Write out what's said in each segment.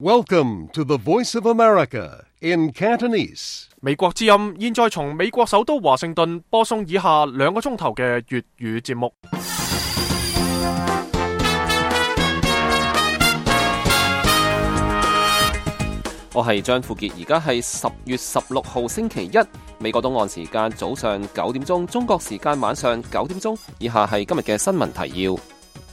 Welcome to the Voice of America in Cantonese. 美國之音現在從美國首都華盛頓播送以下2個鐘頭嘅粵語節目。我係張富傑，而家係10月16號星期一，美國東岸時間早上9點鐘，中國時間晚上9點鐘。以下係今日嘅新聞提要。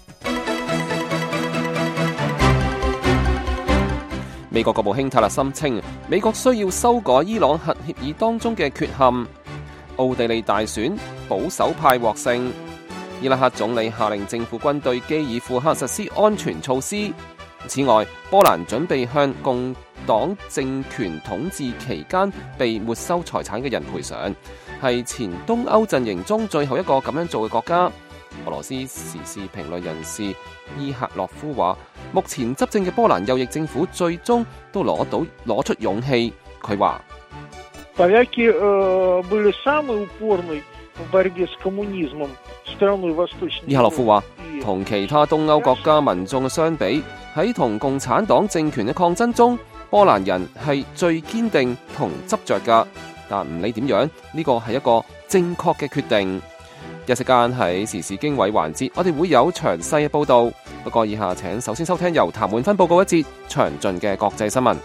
美國國務卿泰勒森稱，美國需要修改伊朗核協議當中嘅缺陷。奧地利大選，保守派獲勝。伊拉克總理下令政府軍對基爾庫克實施安全措施。此外，波蘭準備向共黨政權統治期間被沒收財產嘅人賠償，係前東歐陣營中最後一個咁樣做嘅國家。俄羅斯時事評論人士伊赫洛夫話，目前執政嘅波蘭右翼政府最終都攞出勇氣。佢話：伊赫洛夫話，同其他東歐國家民眾相比，喺同共產黨政權嘅抗爭中，波蘭人係最堅定同執着㗎。但唔理點樣，呢個係一個正確嘅決定。一時間喺時事經緯環節，我哋會有詳細嘅報導。不過以下請首先收聽由譚滿芬報告一節詳盡嘅國際新聞。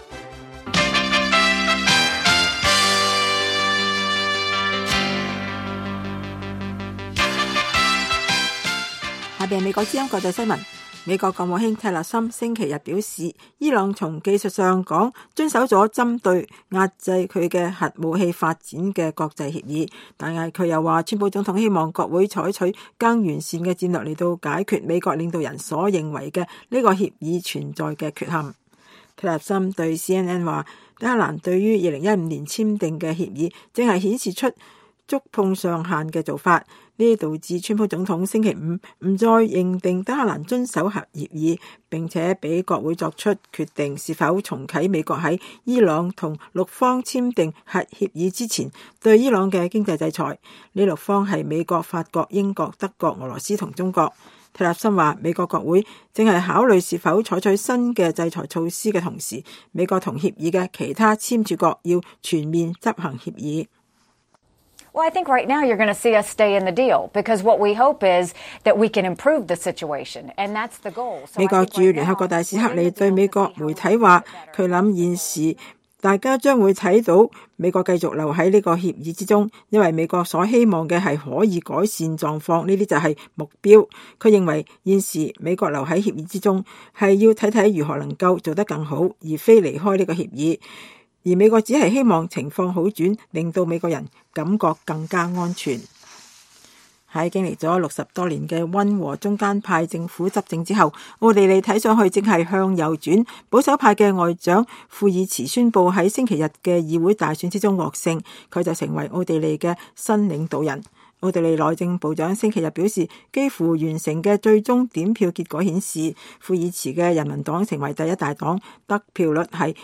下邊美國之音國際新聞。美國國務卿泰勒森星期日表示，伊朗從技術上講遵守咗針對壓制佢嘅核武器發展嘅國際協議，但係佢又話，川普總統希望國會採取更完善嘅戰略嚟到解決美國領導人所認為嘅呢個協議存在嘅缺陷。泰勒森對 CNN 話，德黑蘭對於2015年簽訂嘅協議正係顯示出觸碰上限嘅做法，呢導致川普總統星期五唔再認定德黑蘭遵守核協議，並且俾國會作出決定是否重啟美國喺伊朗同6方簽訂核協議之前對伊朗嘅經濟制裁。呢6方係美國、法國、英國、德國、俄羅斯同中國。泰勒森話，美國國會正係考慮是否採取新嘅制裁措施嘅同時，美國同協議嘅其他簽署國要全面執行協議。 Well, I think right now you're going to see us stay in the deal because what we hope is that we can improve the situation, and that's the goal. 美國駐聯合國大使克里對美國媒體話，佢諗現時大家將會睇到美國繼續留喺呢個協議之中，因為美國所希望嘅係可以改善狀況，呢啲就係目標。佢認為現時美國留喺協議之中係要睇睇如何能夠做得更好，而非離開呢個協議。而美國只係希望情況好轉，令到美國人感覺更加安全。喺經歷咗60多年嘅溫和中間派政府執政之後，奧地利睇上去正係向右轉。保守派嘅外長庫爾茨宣布喺星期日嘅議會大選之中獲勝，佢就成為奧地利嘅新領導人。奧地利內政部長星期日表示，幾乎完成嘅最終點票結果顯示，庫爾茨嘅人民黨成為第一大黨，得票率係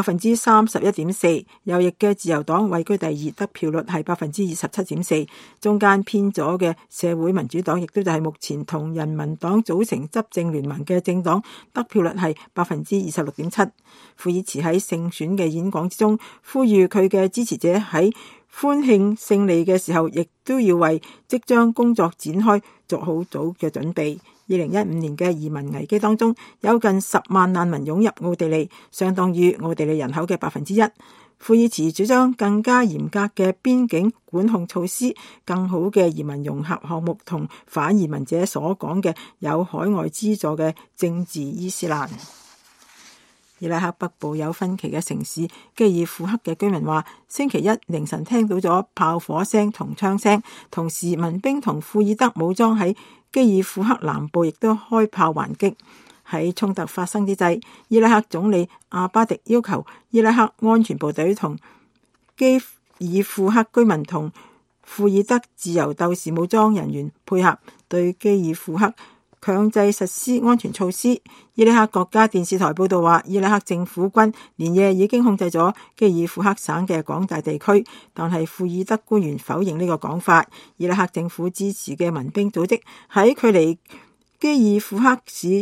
31.4%，右翼嘅自由黨位居第二，得票率係27.4%，中間偏左嘅社會民主黨亦都就係目前同人民黨組成執政聯盟嘅政黨，得票率係26.7%。庫爾茨喺勝選嘅演講之中，呼籲佢嘅支持者喺歡慶勝利嘅時候，亦都要為即將工作展開做好早嘅準備。2015年嘅移民危機當中，有近10萬難民湧入奧地利，相當於奧地利人口嘅1%。庫爾茨主張更加嚴格嘅邊境管控措施、更好嘅移民融合項目同反移民者所講嘅有海外資助嘅政治伊斯蘭。伊拉克北部有分歧嘅城市基爾庫克嘅居民話，星期一凌晨聽到咗炮火聲同槍聲，同時民兵同庫爾德武裝喺基爾庫克南部亦都開炮還擊。喺衝突發生之際，伊拉克總理阿巴迪要求伊拉克安全部隊同基爾庫克居民同庫爾德自由鬥士武裝人員配合，對基爾庫克強制實施安全措施。伊拉克國家電視台報道話，伊拉克政府軍連夜已經控制咗基爾庫克省嘅廣大地區，但係庫爾德官員否認呢個講法。伊拉克政府支持嘅民兵組織喺距離基爾庫克市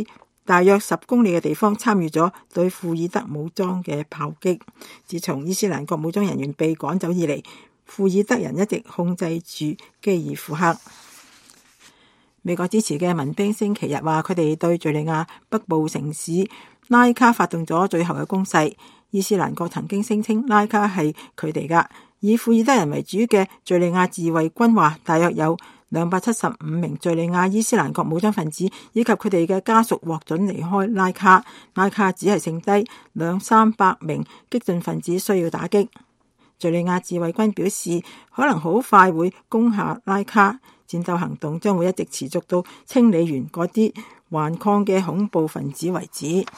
大約10公里嘅地方參與咗對庫爾德武裝嘅炮擊。自從伊斯蘭國武裝人員被趕走以嚟，庫爾德人一直控制住基爾庫克。美國支持嘅民兵星期日話，佢哋對敘利亞北部城市拉卡發動咗最後嘅攻勢。伊斯蘭國曾經聲稱拉卡係佢哋㗎。以庫爾德人為主嘅敘利亞自衛軍話，大約有275名敘利亞伊斯蘭國武裝分子以及佢哋嘅家屬獲准離開拉卡。拉卡只係剩低200-300名激進分子需要打擊。敘利亞自衛軍表示，可能好快會攻下拉卡。戰鬥行動將會一直持續到清理完嗰啲頑抗嘅恐怖分子為止。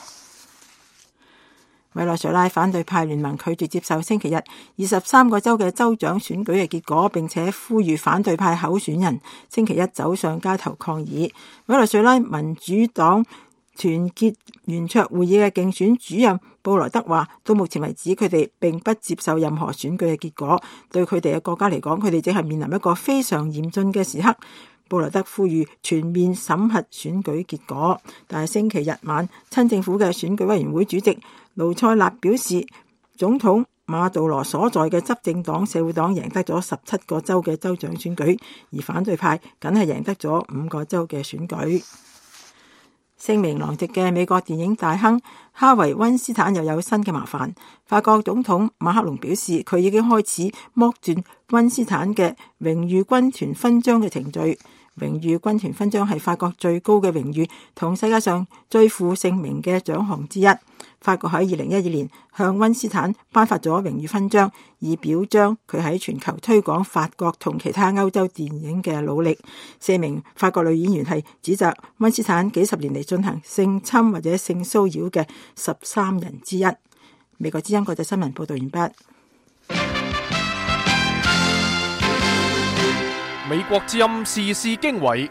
委內瑞拉反對派聯盟拒絕接受星期日23個州嘅州長選舉嘅結果，並且呼籲反對派候選人星期一走上街頭抗議。委內瑞拉民主黨團結圓桌會議嘅競選主任布萊德話，到目前為止佢哋並不接受任何選舉嘅結果。對佢哋嘅國家嚟講，佢哋正係面臨一個非常嚴峻嘅時刻。布萊德呼籲全面審核選舉結果，但係星期日晚親政府嘅選舉委員會主席盧塞納表示，總統馬杜羅所在嘅執政黨社會黨贏得咗17個州嘅州長選舉，而反對派僅係贏得咗5個州嘅選舉。聲名狼藉嘅美國電影大亨哈維·溫斯坦又有新嘅麻煩。法國總統馬克龍表示，佢已經開始剝奪溫斯坦嘅榮譽軍團勳章嘅程序。榮譽軍團勳章係法國最高嘅榮譽，同世界上最負盛名嘅獎項之一。法國喺2012年向溫斯坦頒發咗榮譽勳章，以表彰佢喺全球推廣法國同其他歐洲電影嘅努力。4名法國女演員係指責溫斯坦幾十年嚟進行性侵或者性騷擾嘅13人之一。美國之音國際新聞報道完畢。 美國之音時事經緯，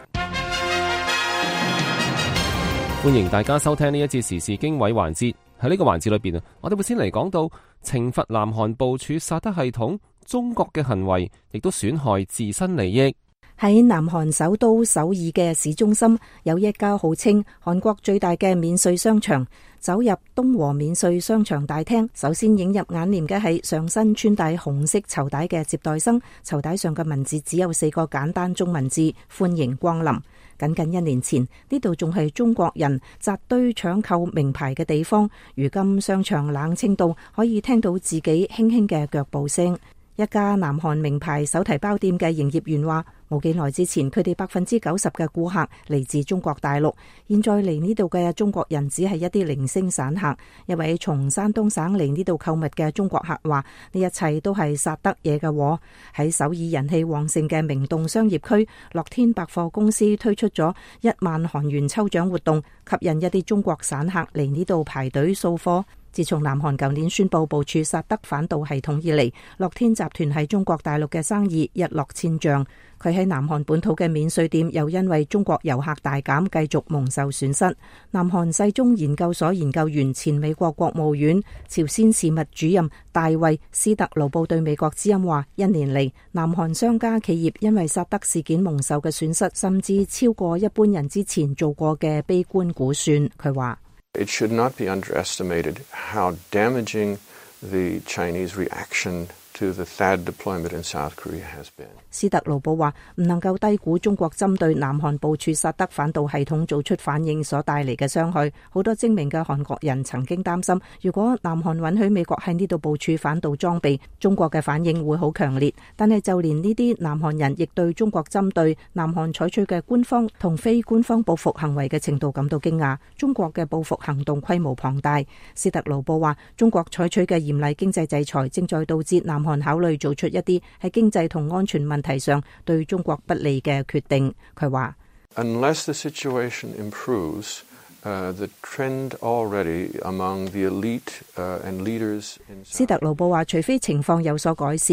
歡迎大家收聽呢一節時事經緯環節。喺呢個環節裏邊我哋會先嚟講到懲罰南韓部署薩德系統，中國嘅行為亦都損害自身利益。 喺南韓首都首爾嘅市中心，有一家號稱韓國最大嘅免稅商場。走入東和免稅商場大廳，首先映入眼簾嘅係上身穿戴紅色綢帶嘅接待生，綢帶上嘅文字只有4個簡單中文字：歡迎光臨。僅僅1年前，呢度仲係中國人紮堆搶購名牌嘅地方，如今商場冷清到可以聽到自己輕輕嘅腳步聲。一家南韓名牌手提包店嘅營業員話，冇幾耐之前，佢哋90%嘅顧客嚟自中國大陸，現在嚟呢度嘅中國人只係一啲零星散客。一位從山東省嚟呢度購物嘅中國客話，呢一切都係薩德惹嘅禍。喺首爾人氣旺盛嘅明洞商業區，樂天百貨公司推出咗1萬韓元抽獎活動，吸引一啲中國散客嚟呢度排隊掃貨。自從南韓舊年宣布部署薩德反導系統以嚟，樂天集團喺中國大陸嘅生意一落千丈。佢喺南韓本土嘅免稅店又因為中國遊客大減，繼續蒙受損失。南韓世宗研究所研究員、前美國國務院朝鮮事務主任大衛斯特魯布對美國之音話：1年嚟，南韓商家企業因為薩德事件蒙受嘅損失，甚至超過一般人之前做過嘅悲觀估算。佢話 ：It should not be underestimated how damaging the Chinese reaction to the THAAD deployment in South Korea has been. 斯特魯布話：唔能夠低估中國針對南韓部署薩德反導系統做出反應所帶嚟嘅傷害。好多精明嘅韓國人曾經擔心，如果南韓允許美國喺呢度部署反導裝備，中國嘅反應會好強烈。但係就連呢啲南韓人亦對中國針對南韓採取嘅官方同非官方報復行為嘅程度感到驚訝。中國嘅報復行動規模龐大。斯特魯布話：中國採取嘅嚴厲經濟制裁正在導致南韓考慮做出一啲喺經濟同安全問題上對中國不利嘅決定。佢話 ：Unless the situation improves, the trend already among the elite and leaders. 斯特魯布話：除非情況有所改善，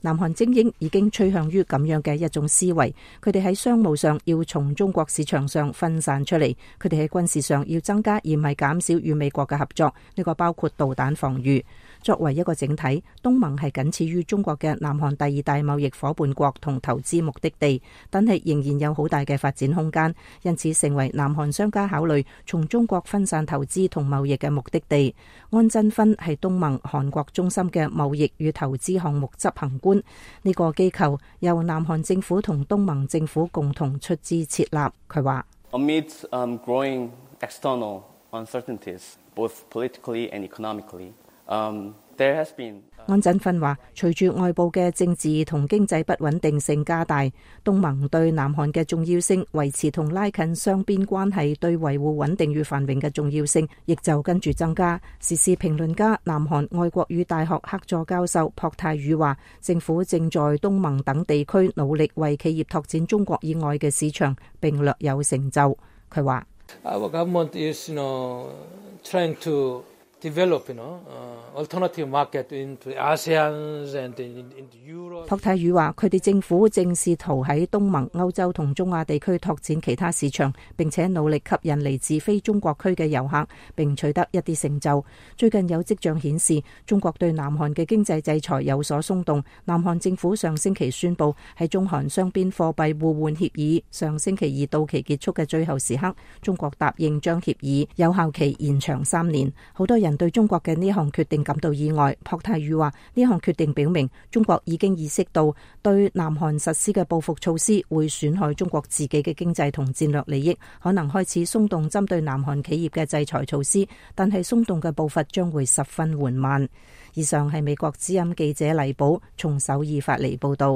南韓精英已經趨向於咁樣嘅一種思維，佢哋喺商務上要從中國市場上分散出嚟，佢哋喺軍事上要增加而唔係減少與美國嘅合作，呢個包括導彈防禦。作為一個整體，東盟係僅次於中國嘅南韓第二大貿易夥伴國同投資目的地，但係仍然有好大嘅發展空間，因此成為南韓商家考慮從中國分散投資同貿易嘅目的地。安珍勳係東盟韓國中心嘅貿易與投資項目執行官，呢個機構由南韓政府同東盟政府共同出資設立。佢話 ：Amid growing external uncertainties, both politically and economically, there has been。 安振奮話，隨住外部嘅政治同經濟不穩定性加大，東盟對南韓嘅重要性、維持同拉近雙邊關係對維護穩定與繁榮嘅重要性，亦就跟住增加。時事評論家、南韓外國語大學客座教授朴泰宇話，政府正在東盟等地區努力為企業拓展中國以外嘅市場，並略有成就。佢話 ：Our government is, trying to develop, alternative market into ASEAN and into Europe。 朴泰宇話：佢哋政府正試圖喺東盟、歐洲同中亞地區拓展其他市場，並且努力吸引嚟自非中國區嘅遊客，並取得一啲成就。最近有跡象顯示，中國對南韓嘅經濟制裁有所鬆動。南韓政府上星期宣布，喺中韓雙邊貨幣互換協議上星期二到期結束嘅最後時刻，中國答應將協議有效期延長3年。好多人對中國嘅呢項決定感到意外。朴泰宇話：呢項決定表明中國已經意識到對南韓實施嘅報復措施會損害中國自己嘅經濟同戰略利益，可能開始鬆動針對南韓企業嘅制裁措施，但係鬆動嘅步伐將會十分緩慢。以上係美國之音記者黎寶從首爾發嚟報道。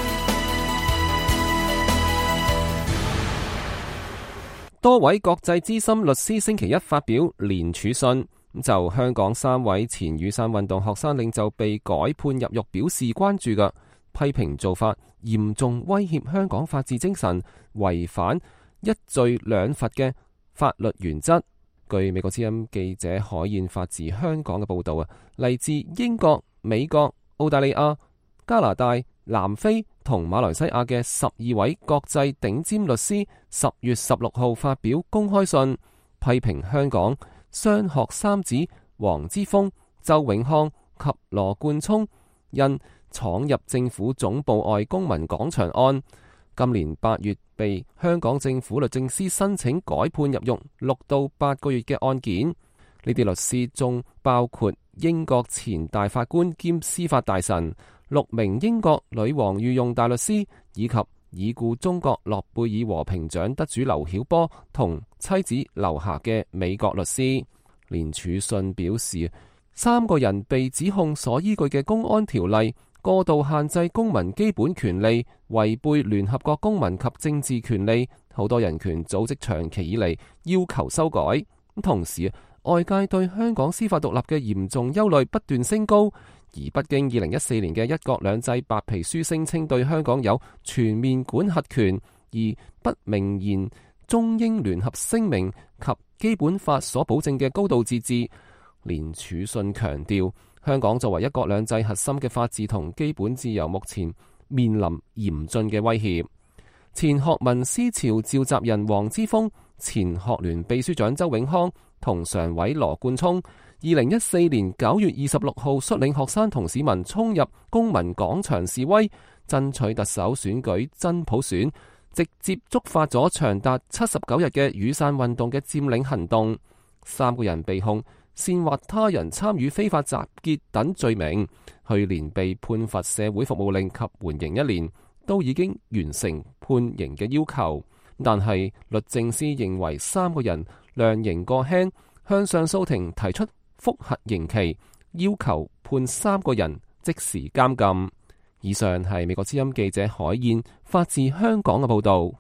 多位國際資深律師星期一發表聯署信，就香港3位前雨傘運動學生領袖被改判入獄表示關注嘅，批評做法嚴重威脅香港法治精神，違反一罪兩罰嘅法律原則。據美國之音記者海燕發自香港嘅報道嚟自英國、美國、澳大利亞、加拿大、南非同馬來西亞嘅12位國際頂尖律師10月16號發表公開信，批評香港雙學三子黃之鋒、周永康及羅冠聰因闖入政府總部外公民廣場案，今年8月被香港政府律政司申請改判入獄6到8個月嘅案件。呢啲律師中包括英國前大法官兼司法大臣、6名英國女王御用大律師，以及已故中國諾貝爾和平獎得主劉曉波同妻子劉霞嘅美國律師。聯署信表示，3個人被指控所依據嘅公安條例過度限制公民基本權利，違背聯合國公民及政治權利，好多人權組織長期以嚟要求修改。同時，外界對香港司法獨立嘅嚴重憂慮不斷升高，而北京2014年嘅一國兩制白皮書聲稱對香港有全面管轄權，而不明言中英聯合聲明及基本法所保證嘅高度自治。聯署信強調，香港作為一國兩制核心嘅法治同基本自由，目前面臨嚴峻嘅威脅。前學民思潮召集人黃之鋒、前學聯秘書長周永康同常委羅冠聰2014年9月26號率領學生同市民衝入公民廣場示威，爭取特首選舉真普選，直接觸發咗長達79日嘅雨傘運動嘅佔領行動。3個人被控煽惑他人參與非法集結等罪名，去年被判罰社會服務令及緩刑1年，都已經完成判刑嘅要求。但係律政司認為3個人量刑過輕，向上訴庭提出覆核刑期，要求判3個人即時監禁。以上係美國之音記者海燕發自香港嘅報道。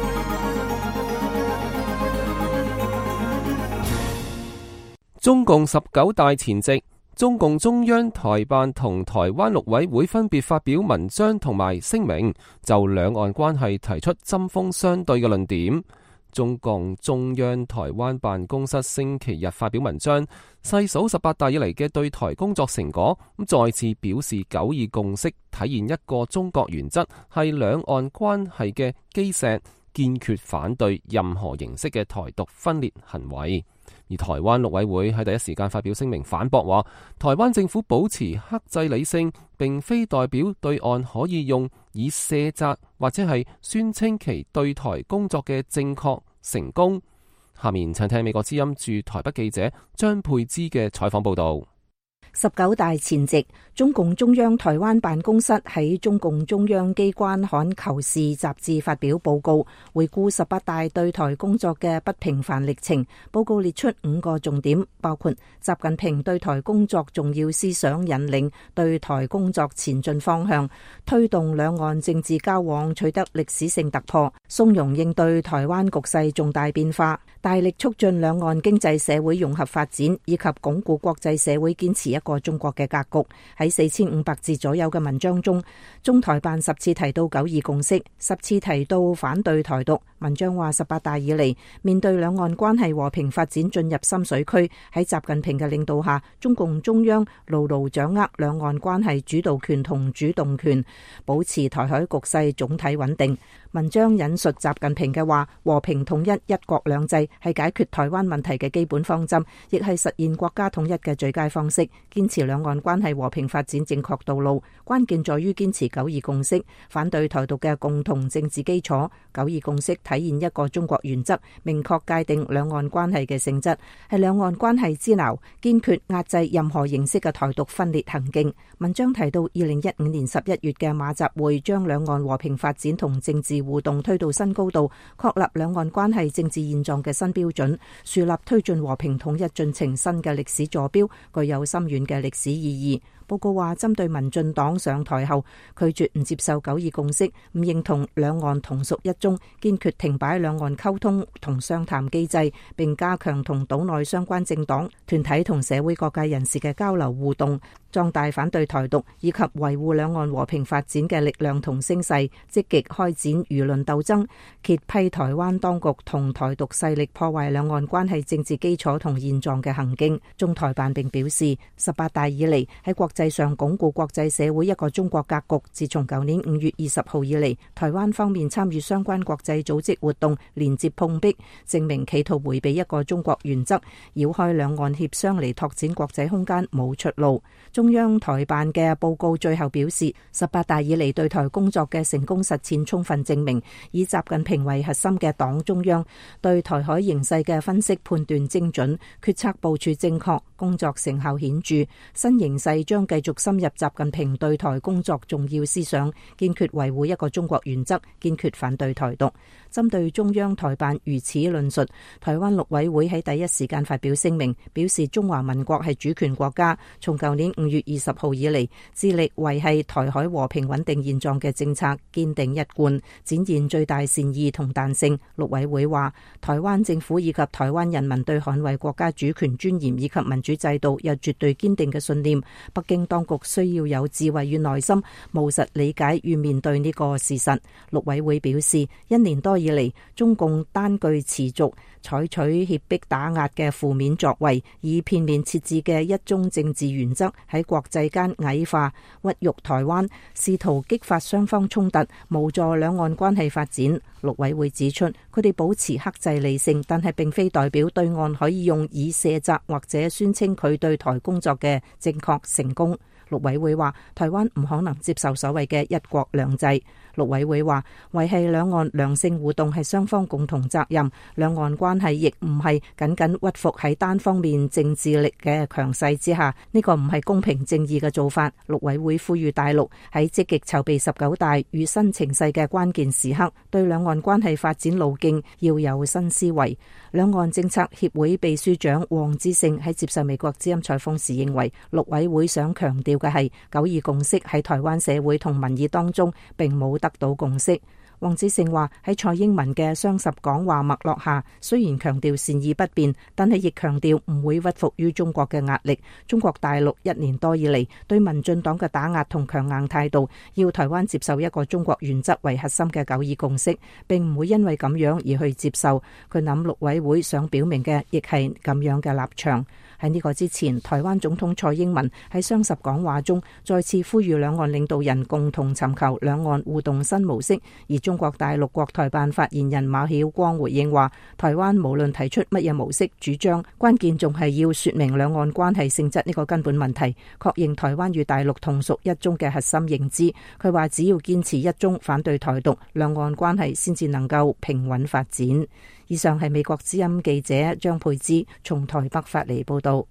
中共19大前夕，中共中央台辦同台灣陸委會分別發表文章同埋聲明，就兩岸關係提出針鋒相對嘅論點。 中共中央台灣辦公室星期日發表文章，細數18大以嚟嘅對台工作成果，再次表示九二共識體現一個中國原則係兩岸關係嘅基石，堅決反對任何形式嘅台獨分裂行為。而台灣陸委會喺第一時間發表聲明反駁話，台灣政府保持克制理性，並非代表對岸可以用以卸責或者係宣稱其對台工作嘅正確成功。下面請聽美國之音駐台北記者張佩芝嘅採訪報道。 19大前夕，中共中央台灣辦公室喺中共中央機關刊《求是》雜誌發表報告，回顧18大對台工作嘅不平凡歷程。報告列出5個重點，包括習近平對台工作重要思想引領、對台工作前進方向、推動兩岸政治交往取得歷史性突破、從容應對台灣局勢重大變化、大力促進兩岸經濟社會融合發展，以及鞏固國際社會堅持一個中國嘅格局。喺4500字左右嘅文章中，中台辦10次提到九二共識，10次提到反對台獨。文章話18大以嚟，面對兩岸關係和平發展進入深水區，喺習近平嘅領導下，中共中央牢牢掌握兩岸關係主導權同主動權，保持台海局勢總體穩定。文章引述習近平嘅話，和平統一、一國兩制係解決台灣問題嘅基本方針，亦係實現國家統一嘅最佳方式。堅持兩岸關係和平發展正確道路，關鍵在於堅持九二共識，反對台獨嘅共同政治基礎。九二共識體現一個中國原則，明確界定兩岸關係嘅性質，係兩岸關係之錨，堅決壓制任何形式嘅台獨分裂行徑。文章提到2015年11月嘅馬習會將兩岸和平發展同政治互動推到新高度，確立兩岸關係政治現狀嘅新標準，樹立推進和平統一進程新嘅歷史坐標，具有深遠嘅歷史意義。報告話，針對民進黨上台後拒絕唔接受九二共識，唔認同兩岸同屬一中，堅決停擺兩岸溝通同商談機制，並加強同島內相關政黨、團體同社會各界人士嘅交流互動，壯大反對台獨以及維護兩岸和平發展嘅力量同聲勢，積極開展輿論鬥爭，揭批台灣當局同台獨勢力破壞兩岸關係政治基礎同現狀嘅行徑。中台辦並表示，18大以嚟喺國際上鞏固國際社會一個中國格局。自從舊年5月20號以嚟，台灣方面參與相關國際組織活動，連接碰壁，證明企圖迴避一個中國原則，繞開兩岸協商嚟拓展國際空間冇出路。中央台辦嘅報告最後表示，18大以嚟對台工作嘅成功實踐充分證明，以習近平為核心嘅黨中央對台海形勢嘅分析判斷精準，決策部署正確，工作成效顯著。新形勢將繼續深入習近平對台工作重要思想，堅決維護一個中國原則，堅決反對台獨。針對中央台辦如此論述，台灣陸委會喺第一時間發表聲明，表示中華民國係主權國家，從舊年5月20號以嚟，致力維繫台海和平穩定現狀嘅政策堅定一貫，展現最大善意同彈性。陸委會話，台灣政府以及台灣人民對捍衛國家主權尊嚴以及民主制度有絕對堅定嘅信念。北京當局需要有智慧與耐心，務實理解與面對呢個事實。陸委會表示，1年多以嚟，中共單據持續採取脅迫打壓嘅負面作為，以片面設置嘅一中政治原則喺國際間矮化、屈辱台灣，試圖激發雙方衝突，無助兩岸關係發展。陸委會指出，佢哋保持克制理性，但係並非代表對岸可以用以卸責或者宣稱佢對台工作嘅正確成功。陸委會話，台灣唔可能接受所謂嘅一國兩制。陸委會話，維繫兩岸良性互動係雙方共同責任，兩岸關係亦唔係僅僅屈服喺單方面政治力嘅強勢之下，呢個唔係公平正義嘅做法。陸委會呼籲大陸喺積極籌備19大與新情勢嘅關鍵時刻，對兩岸關係發展路徑要有新思維。兩岸政策協會秘書長黃之勝喺接受美國之音採訪時認為，陸委會想強調嘅係九二共識喺台灣社會同民意當中並冇得到共識。 黃子勝話喺蔡英文嘅雙十講話脈絡下，雖然強調善意不變，但係亦強調唔會屈服於中國嘅壓力。中國大陸1年多以嚟對民進黨嘅打壓同強硬態度，要台灣接受一個中國原則為核心嘅九二共識，並唔會因為咁樣而去接受。佢諗陸委會想表明嘅亦係咁樣嘅立場。喺呢個之前，台灣總統蔡英文喺雙十講話中再次呼籲兩岸領導人共同尋求兩岸互動新模式，而中國大陸國台辦發言人馬曉光回應話，台灣無論提出乜嘢模式主張，關鍵仲係要說明兩岸關係性質呢個根本問題，確認台灣與大陸同屬一中嘅核心認知。佢話只要堅持一中，反對台獨，兩岸關係先至能夠平穩發展。以上係美國之音記者張佩芝從台北發嚟報道。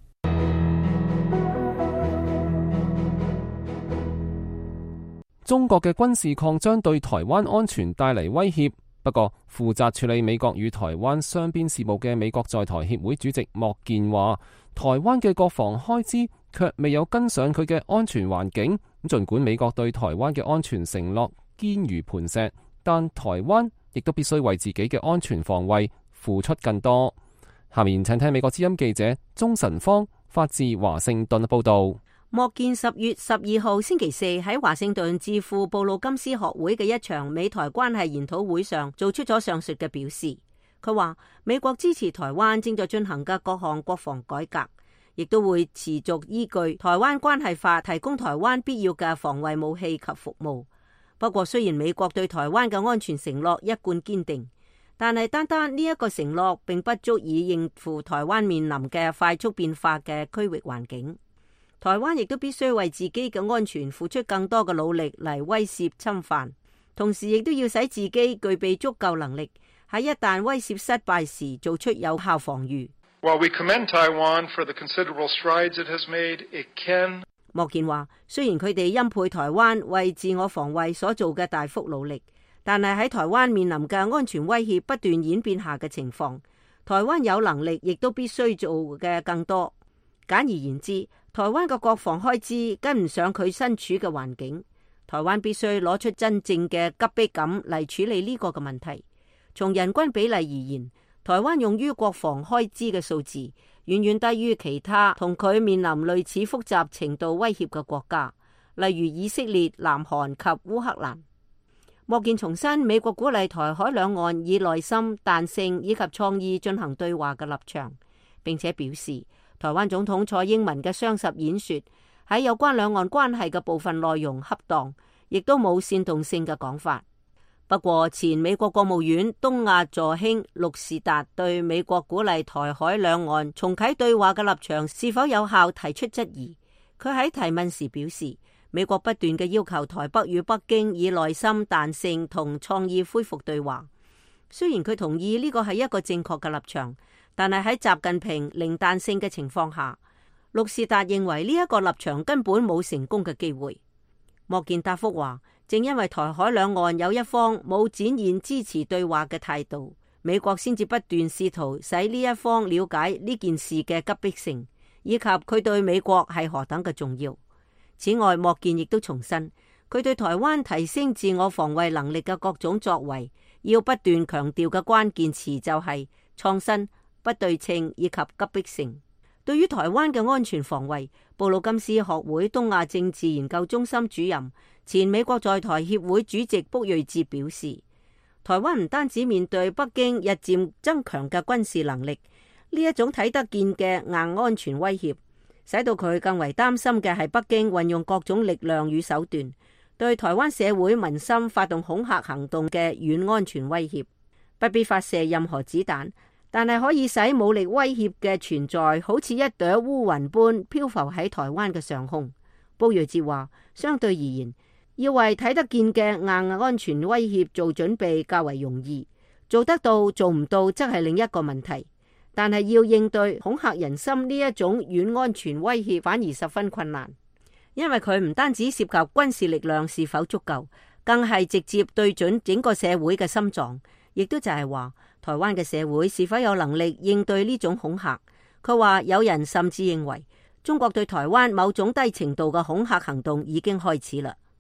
中國嘅軍事擴張對台灣安全帶嚟威脅，不過負責處理美國與台灣雙邊事務嘅美國在台協會主席莫健話，台灣嘅國防開支卻未有跟上佢嘅安全環境。盡管美國對台灣嘅安全承諾堅如磐石，但台灣亦都必須為自己嘅安全防衛付出更多。下面請聽美國之音記者鍾晨芳發自華盛頓報道。 莫健10月12號星期四喺華盛頓智庫布魯金斯學會嘅一場美台關係研討會上做出咗上述嘅表示。佢話美國支持台灣正在進行嘅各項國防改革，亦都會持續依據台灣關係法提供台灣必要嘅防衛武器及服務。不過雖然美國對台灣嘅安全承諾一貫堅定，但係單單呢一個承諾並不足以應付台灣面臨嘅快速變化嘅區域環境。台灣亦都必須為自己嘅安全付出更多嘅努力嚟威懾侵犯，同時亦都要使自己具備足夠能力，喺一旦威懾失敗時做出有效防禦。 While we commend Taiwan for the considerable strides it has made, it can... 莫健話，雖然佢哋欽佩台灣為自我防衛所做嘅大幅努力，但係喺台灣面臨嘅安全威脅不斷演變下嘅情況，台灣有能力亦都必須做嘅更多。簡而言之，台灣嘅國防開支跟唔上佢身處嘅環境，台灣必須攞出真正嘅急迫感嚟處理呢個嘅問題。從人均比例而言，台灣用於國防開支嘅數字遠遠低於其他同佢面臨類似複雜程度威脅嘅國家，例如以色列、南韓及烏克蘭。莫健重申美國鼓勵台海兩岸以耐心、彈性以及創意進行對話嘅立場，並且表示台灣總統蔡英文嘅雙十演說喺有關兩岸關係嘅部分內容恰當，亦都冇煽動性嘅講法。不過前美國國務院東亞助卿陸士達對美國鼓勵台海兩岸重啟對話嘅立場是否有效提出質疑。佢喺提問時表示，美國不斷嘅要求台北與北京以耐心、彈性同創意恢復對話。雖然佢同意呢個係一個正確嘅立場，但係喺習近平零彈性嘅情況下，陸士達認為呢一個立場根本冇成功嘅機會。莫健答覆話，正因為台海兩岸有一方冇展現支持對話嘅態度，美國先至不斷試圖使呢一方了解呢件事嘅急迫性，以及佢對美國係何等嘅重要。此外，莫健亦都重申，佢對台灣提升自我防衛能力嘅各種作為，要不斷強調嘅關鍵詞就係創新、不對稱以及急迫性。對於台灣嘅安全防衛，布魯金斯學會東亞政治研究中心主任、前美國在台協會主席卜睿哲表示，台灣唔單止面對北京日漸增強嘅軍事能力，呢一種睇得見嘅硬安全威脅，使到佢更為擔心嘅係北京運用各種力量與手段，對台灣社會民心發動恐嚇行動嘅軟安全威脅。不必發射任何子彈，但係可以使武力威脅嘅存在好似一朵烏雲般漂浮喺台灣嘅上空。卜睿哲話，相對而言，要為睇得見嘅硬安全威脅做準備較為容易，做得到做唔到則係另一個問題。但係要應對恐嚇人心呢一種軟安全威脅反而十分困難，因為佢唔單止涉及軍事力量是否足夠，更係直接對準整個社會嘅心臟，亦都就係話台灣嘅社會是否有能力應對呢種恐嚇。佢話有人甚至認為中國對台灣某種低程度嘅恐嚇行動已經開始啦。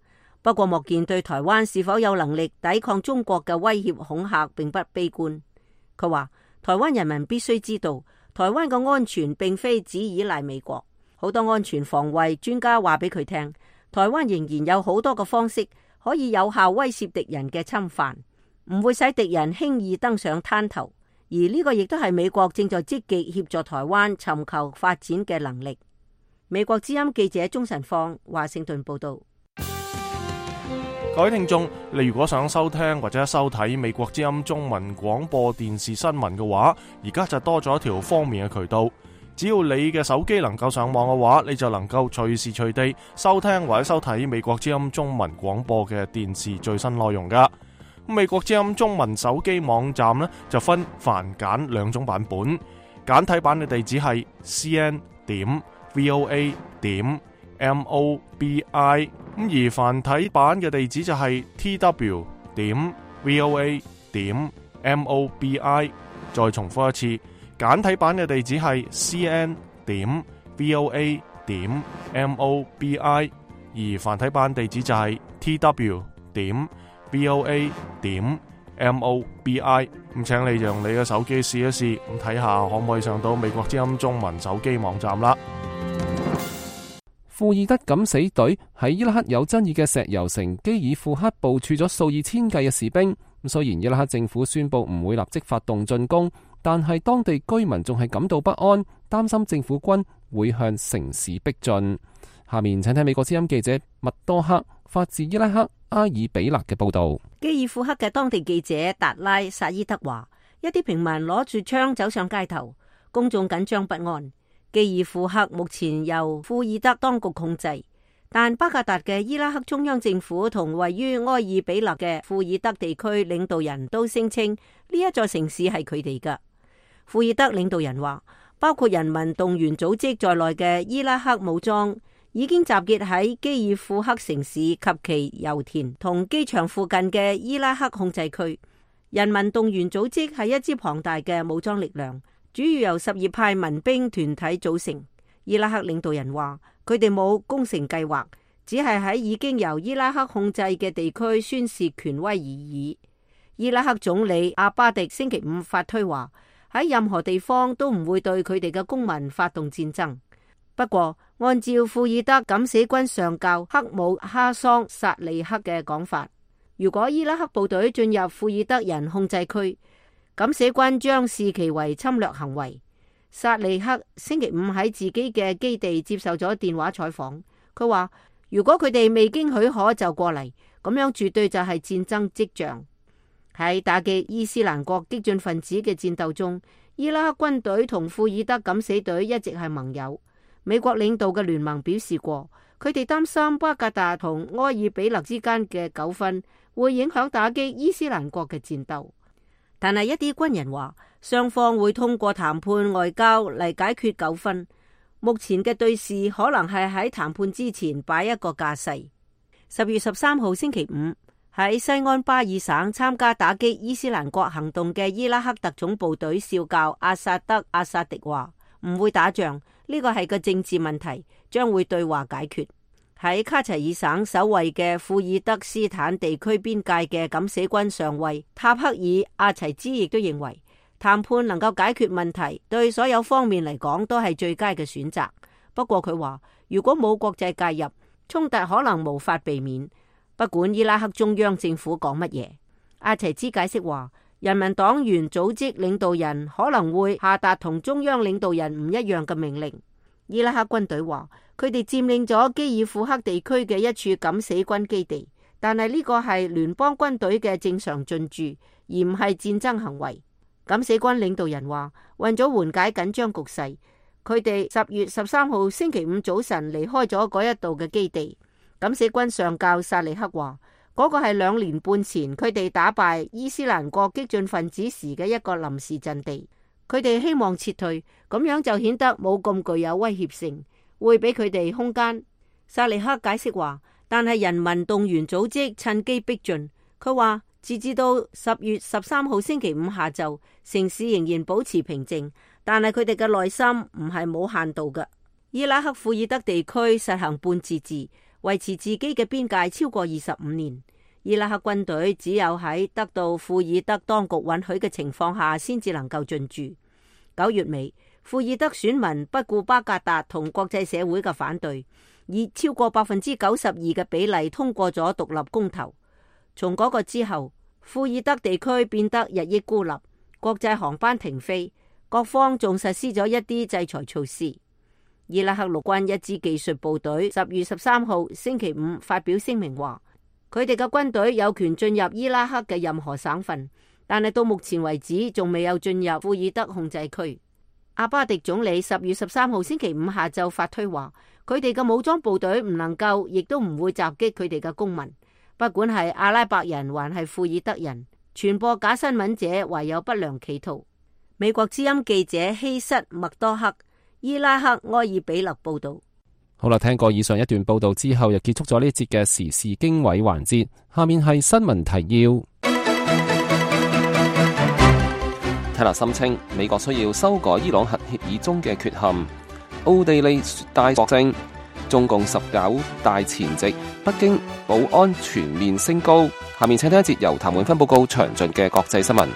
不過莫健對台灣是否有能力抵抗中國嘅威脅恐嚇並不悲觀。佢話台灣人民必須知道，台灣嘅安全並非只依賴美國，好多安全防衛專家話俾佢聽，台灣仍然有好多個方式可以有效威懾敵人嘅侵犯，唔會使敵人輕易登上灘頭。而呢個亦都係美國正在積極協助台灣尋求發展嘅能力。美國之音記者鍾晨放華盛頓報道。 各位聽眾，你如果想收聽或者收睇美國之音中文廣播電視新聞嘅話，而家就多咗一條方便嘅渠道。只要你嘅手機能夠上網嘅話，你就能夠隨時隨地收聽或者收睇美國之音中文廣播嘅電視最新內容噶。美國之音中文手機網站呢，就分繁簡兩種版本，簡體版嘅地址係 cn.voa.mobi， 而繁體版嘅地址就係 tw.voa.mobi。 再重複一次，簡體版嘅地址係 cn.voa.mobi， 而繁體版地址就係 tw.voa.mobi。 咁請你用你嘅手機試一試，咁睇下可唔可以上到美國之音中文手機網站啦。 庫爾德敢死隊喺伊拉克有爭議嘅石油城基爾庫克部署咗數以千計嘅士兵。雖然伊拉克政府宣布唔會立即發動進攻，但係當地居民仲係感到不安，擔心政府軍會向城市逼進。下面請睇美國之音記者麥多克發自伊拉克阿爾比勒嘅報道。 基爾庫克嘅當地記者達拉薩伊德話，一啲平民攞住槍走上街頭，公眾緊張不安。基爾庫克目前由庫爾德當局控制，但巴格達嘅伊拉克中央政府同位於埃爾比勒嘅庫爾德地區領導人都聲稱呢一座城市係佢哋㗎。庫爾德領導人話，包括人民動員組織在內嘅伊拉克武裝已經集結喺基爾庫克城市及其油田同機場附近嘅伊拉克控制區。人民動員組織係一支龐大嘅武裝力量，主要由什葉派民兵團體組成。伊拉克領導人話，佢哋冇攻城計劃，只係喺已經由伊拉克控制嘅地區宣示權威而已。伊拉克總理阿巴迪星期五發推話，喺任何地方都唔會對佢哋嘅公民發動戰爭。不過，按照庫爾德敢死軍上校克姆哈桑薩利克嘅講法，如果伊拉克部隊進入庫爾德人控制區，敢死軍將視其為侵略行為。薩利克星期五喺自己嘅基地接受咗電話採訪，佢話如果佢哋未經許可就過嚟，咁樣絕對就係戰爭跡象。喺打擊伊斯蘭國激進分子嘅戰鬥中，伊拉克軍隊同庫爾德敢死隊一直係盟友。美國領導嘅聯盟表示過，佢哋擔心巴格達同埃爾比勒之間嘅糾紛會影響打擊伊斯蘭國嘅戰鬥。但係一啲軍人話，雙方會通過談判外交嚟解決糾紛。目前嘅對峙可能係喺談判之前擺一個架勢。10月13號星期五，喺西安巴爾省參加打擊伊斯蘭國行動嘅伊拉克特種部隊少校阿薩德阿薩迪話，唔會打仗，呢個係個政治問題，將會對話解決。喺卡齊爾省守衛嘅庫爾德斯坦地區邊界嘅敢死軍上尉塔克爾阿齊茲亦都認為，談判能夠解決問題，對所有方面嚟講都係最佳嘅選擇。不過佢話，如果冇國際介入，衝突可能無法避免，不管伊拉克中央政府講乜嘢。阿齊茲解釋話，人民黨員組織領導人可能會下達同中央領導人唔一樣嘅命令。伊拉克軍隊話，佢哋佔領咗基爾庫克地區嘅一處敢死軍基地，但係呢個係聯邦軍隊嘅正常進駐，而唔係戰爭行為。敢死軍領導人話，為咗緩解緊張局勢，佢哋10月13號星期五早晨離開咗嗰一度嘅基地。敢死軍上校薩利克話，嗰個係2年半前佢哋打敗伊斯蘭國激進分子時嘅一個臨時陣地。佢哋希望撤退，咁樣就顯得冇咁具有威脅性，會俾佢哋空間。薩利克解釋話，但係人民動員組織趁機逼進。佢話，截至到10月13號星期五下晝，城市仍然保持平靜，但係佢哋嘅內心唔係冇限度嘅。伊拉克庫爾德地區實行半自治， 維持自己嘅邊界超過25年。伊拉克軍隊只有喺得到庫爾德當局允許嘅情況下，先至能夠進駐。9月尾，庫爾德選民不顧巴格達同國際社會嘅反對，以超過92%嘅比例通過咗獨立公投。從嗰個之後，庫爾德地區變得日益孤立，國際航班停飛，各方仲實施咗一啲制裁措施。伊拉克陸軍一支技術部隊10月13號星期五發表聲明話，佢哋嘅軍隊有權進入伊拉克嘅任何省份，但係到目前為止仲未有進入庫爾德控制區。阿巴迪總理10月13號星期五下晝發推話，佢哋嘅武裝部隊唔能夠，亦都唔會襲擊佢哋嘅公民，不管係阿拉伯人還係庫爾德人。傳播假新聞者懷有不良企圖。美國之音記者希瑟麥多克，伊拉克埃爾比勒報道。 好啦，聽過以上一段報道之後，又結束咗呢節嘅時事經緯環節。下面係新聞提要。泰勒森稱，美國需要修改伊朗核協議中嘅缺陷。奧地利雪大國政，中共19大前夕，北京保安全面升高。下面請聽一節由譚滿芬報告詳盡嘅國際新聞。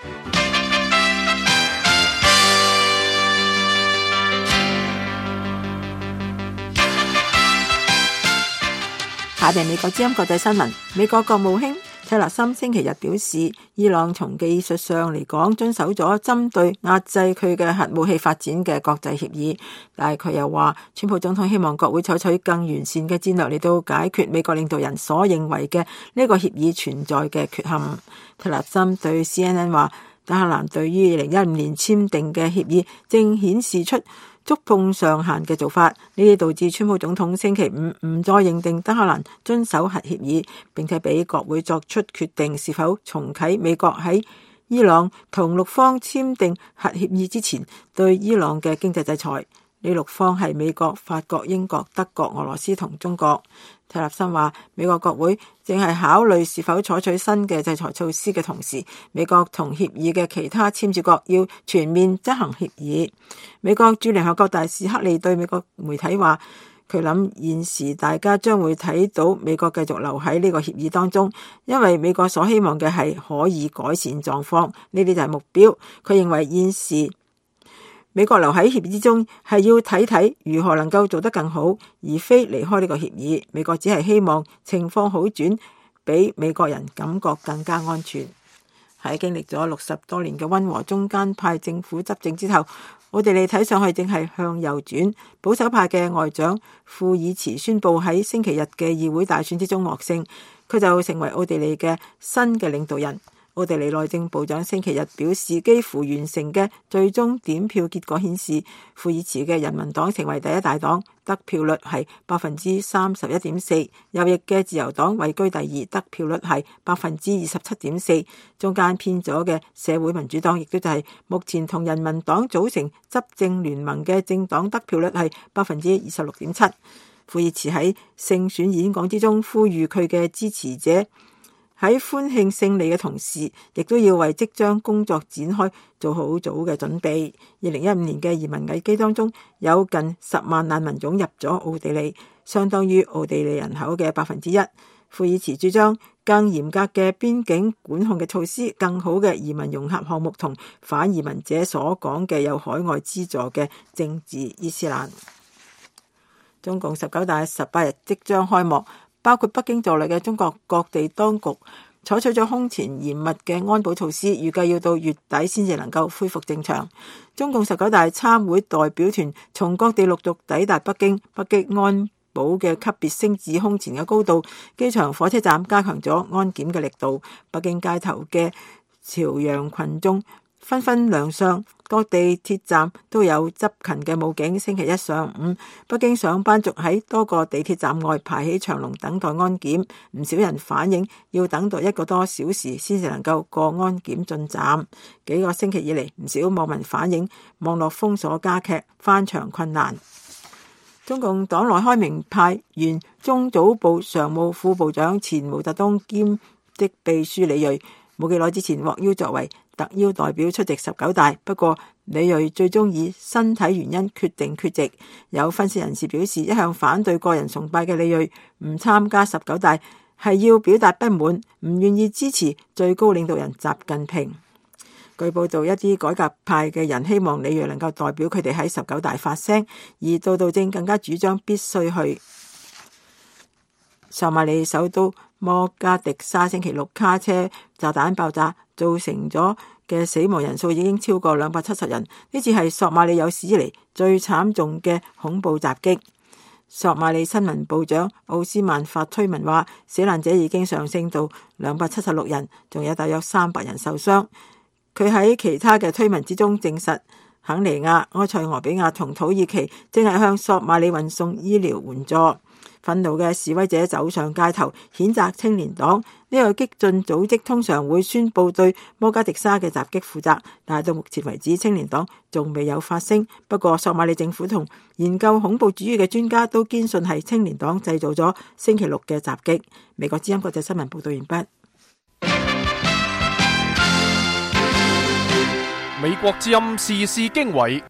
下邊美國之音國際新聞，美國國務卿泰勒森星期日表示，伊朗從技術上嚟講遵守咗針對壓制佢嘅核武器發展嘅國際協議，但係佢又話，川普總統希望國會採取更完善嘅戰略嚟到解決美國領導人所認為嘅呢個協議存在嘅缺陷。泰勒森對 CNN 話，德黑蘭對於2015年簽訂嘅協議正顯示出觸碰上限嘅做法，呢啲導致川普總統星期五唔再認定德黑蘭遵守核協議，並且俾國會作出決定是否重啟美國喺伊朗同6方簽訂核協議之前對伊朗嘅經濟制裁。呢6方係美國、法國、英國、德國、俄羅斯同中國。泰勒森話，美國國會正係考慮是否採取新嘅制裁措施嘅同時，美國同協議嘅其他簽署國要全面執行協議。美國駐聯合國大使克利對美國媒體話，佢諗現時大家將會睇到美國繼續留喺呢個協議當中，因為美國所希望嘅係可以改善狀況，呢啲就係目標。佢認為現時美國留喺協議之中係要睇睇如何能夠做得更好，而非離開呢個協議。美國只係希望情況好轉，俾美國人感覺更加安全。喺經歷咗60多年嘅溫和中間派政府執政之後，奧地利睇上去正係向右轉。保守派嘅外長庫爾茨宣布喺星期日嘅議會大選之中獲勝，佢就成為奧地利嘅新嘅領導人。奧地利內政部長星期日表示，幾乎完成嘅最終點票結果顯示，庫爾茨嘅人民黨成為第一大黨，得票率係 31.4%， 右翼嘅自由黨位居第二，得票率係 27.4%， 中間偏左嘅社會民主黨亦都就係目前同人民黨組成執政聯盟嘅政黨，得票率係 26.7%。庫爾茨喺勝選演講之中呼籲佢嘅支持者喺歡慶勝利嘅同時，亦都要為即將工作展開做好早嘅準備。2015年嘅移民危機當中，有近10萬難民湧入咗奧地利，相當於奧地利人口嘅 1%。庫爾茨主張更嚴格嘅邊境管控嘅措施、更好嘅移民融合項目同反移民者所講嘅有海外資助嘅政治伊斯蘭。中共19大18日即將開幕。包括北京在內嘅中國各地當局採取咗空前嚴密嘅安保措施，預計要到月底先至能夠恢復正常。中共19大參會代表團從各地陸續抵達北京，北京安保嘅級別升至空前嘅高度，機場、火車站加強咗安檢嘅力度，北京街頭嘅朝陽群眾紛紛亮相，各地鐵站都有執勤嘅武警。星期一上午，北京上班族喺多個地鐵站外排起長龍等待安檢，唔少人反映要等待1個多小時先至能夠過安檢進站。幾個星期以嚟，唔少網民反映網絡封鎖加劇，翻牆困難。中共黨內開明派原中組部常務副部長、前毛澤東兼職秘書李銳冇幾耐之前獲邀作為特邀代表出席19大，不過李銳最終以身體原因決定缺席。有分析人士表示，一向反對個人崇拜嘅李銳唔參加19大係要表達不滿，唔願意支持最高領導人習近平。據報道，一啲改革派嘅人希望李銳能夠代表佢哋喺19大發聲，而杜杜正更加主張必須去。索馬里首都摩加迪沙星期六卡車炸彈爆炸造成咗嘅死亡人數已經超過270人，呢次係索馬里有史以嚟最慘重嘅恐怖襲擊。索馬里新聞部長奧斯曼發推文話，死難者已經上升到276人，仲有大約300人受傷。佢喺其他嘅推文之中證實，肯尼亞、埃塞俄比亞同土耳其正係向索馬里運送醫療援助。憤怒嘅示威者走上街頭，譴責青年黨。呢個激進組織通常會宣布對摩加迪沙嘅襲擊負責，但係到目前為止，青年黨仲未有發聲。不過，索馬里政府同研究恐怖主義嘅專家都堅信係青年黨製造咗星期六嘅襲擊。美國之音國際新聞報道完畢。 美國之音時事經緯，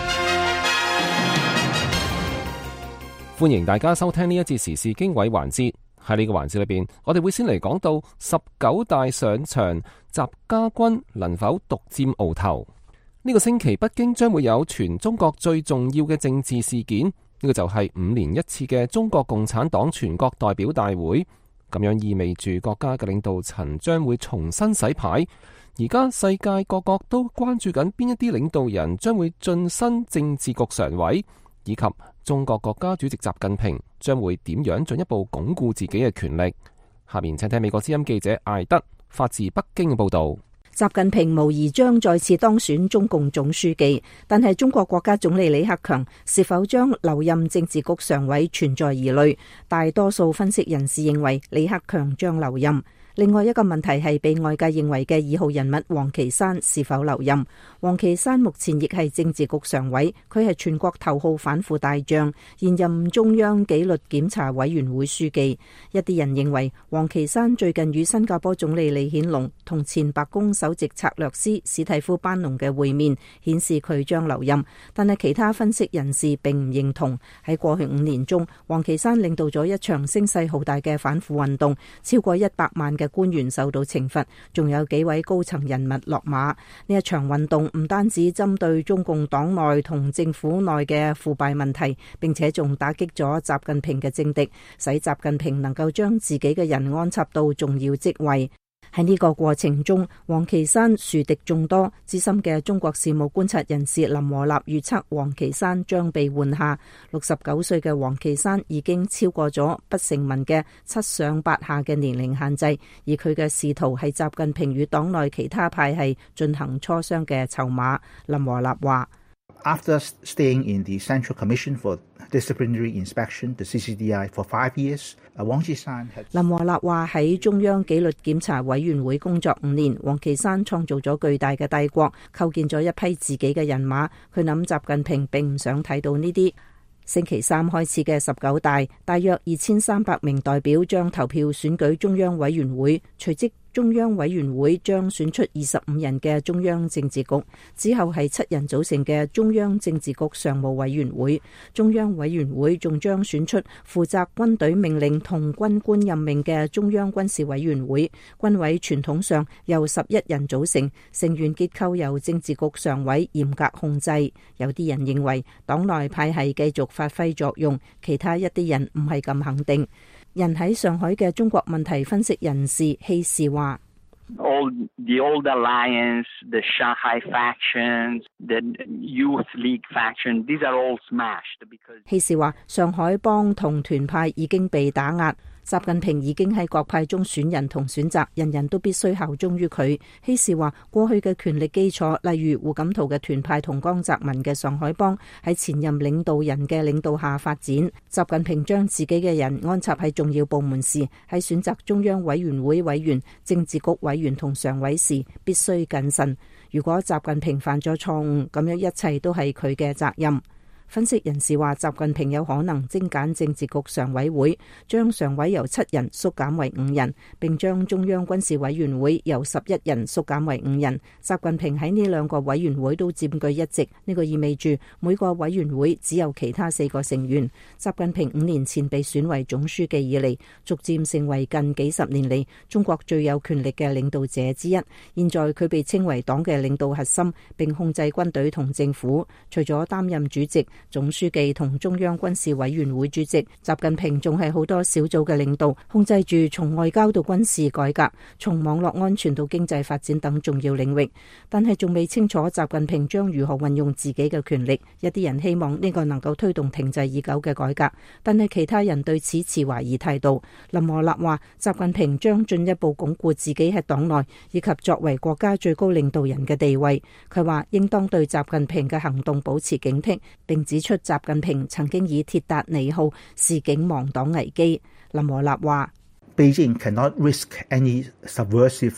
歡迎大家收聽呢一節時事經緯環節。喺呢個環節裏邊，我哋會先嚟講到19大上場，習家軍能否獨佔鰲頭？呢個星期北京將會有全中國最重要嘅政治事件，呢個就係5年一次嘅中國共產黨全國代表大會。咁樣意味住國家嘅領導層將會重新洗牌。而家世界各國都關注緊邊一啲領導人將會晉身政治局常委，以及中國國家主席習近平將會點樣進一步鞏固自己嘅權力。下面請聽美國之音記者艾德發自北京嘅報道。 習近平無疑將再次當選中共總書記，但係中國國家總理李克強是否將留任政治局常委存在疑慮。大多數分析人士認為李克強將留任。另外一個問題係被外界認為嘅2號人物王岐山是否留任。王岐山目前亦係政治局常委，佢係全國頭號反腐大將，現任中央紀律檢查委員會書記。一啲人認為王岐山最近與新加坡總理李顯龍同前白宮首席策略師史蒂夫班農嘅會面，顯示佢將留任。但係其他分析人士並唔認同。喺過去5年中，王岐山領導咗一場聲勢浩大嘅反腐運動，超過100萬嘅官員受到懲罰，仲有幾位高層人物落馬。呢一場運動唔單止針對中共黨內同政府內嘅腐敗問題，並且仲打擊咗習近平嘅政敵，使習近平能夠將自己嘅人安插到重要職位。喺呢個過程中，王岐山樹敵眾多。資深嘅中國事務觀察人士林和立預測王岐山將被換下。69歲嘅王岐山已經超過咗不成文嘅7上8下嘅年齡限制，而佢嘅仕途係習近平與黨內其他派系進行磋商嘅籌碼。林和立話 ：After staying in the Central Commission for Disciplinary Inspection, the CCDI, for 5 years, 林和立話喺中央紀律檢查委員會工作5年，王岐山創造咗巨大嘅帝國，構建咗一批自己嘅人馬。佢諗習近平並唔想睇到呢啲。星期三開始嘅19大，大約2300名代表將投票選舉中央委員會，隨即中央委員會將選出25人嘅中央政治局，之後係7人組成嘅中央政治局常務委員會。中央委員會仲將選出負責軍隊命令同軍官任命嘅中央軍事委員會。軍委傳統上由11人組成，成員結構由政治局常委嚴格控制。有啲人認為黨內派系繼續發揮作用，其他一啲人唔係咁肯定。人喺上海嘅中國問題分析人士希士話 ：All the old alliance, the Shanghai factions, the Youth League faction, these are all smashed. 希士話：上海幫同團派已經被打壓。習近平已經喺各派中選人同選擇，人人都必須效忠於佢。希士話：過去嘅權力基礎，例如胡錦濤嘅團派同江澤民嘅上海幫，喺前任領導人嘅領導下發展。習近平將自己嘅人安插喺重要部門時，喺選擇中央委員會委員、政治局委員同常委時，必須謹慎。如果習近平犯咗錯誤，咁樣一切都係佢嘅責任。 分析人士話，習近平有可能精簡政治局常委會，將常委由7人縮減為5人，並將中央軍事委員會由11人縮減為5人。習近平喺呢2個委員會都佔據一席，呢個意味住每個委員會只有其他4個成員。習近平5年前被選為總書記以嚟，逐漸成為近幾十年嚟中國最有權力嘅領導者之一。現在佢被稱為黨嘅領導核心，並控制軍隊同政府。除咗擔任主席、總書記同中央軍事委員會主席，習近平仲係好多小組嘅領導，控制住從外交到軍事改革、從網絡安全到經濟發展等重要領域。但係仲未清楚習近平將如何運用自己嘅權力。一啲人希望呢個能夠推動停滯已久嘅改革，但係其他人對此持懷疑態度。林和立話，習近平將進一步鞏固自己喺黨內以及作為國家最高領導人嘅地位。佢話應當對習近平嘅行動保持警惕，並指出習近平曾經以鐵達尼號示警亡黨危機。林和立話 Beijing cannot risk any subversive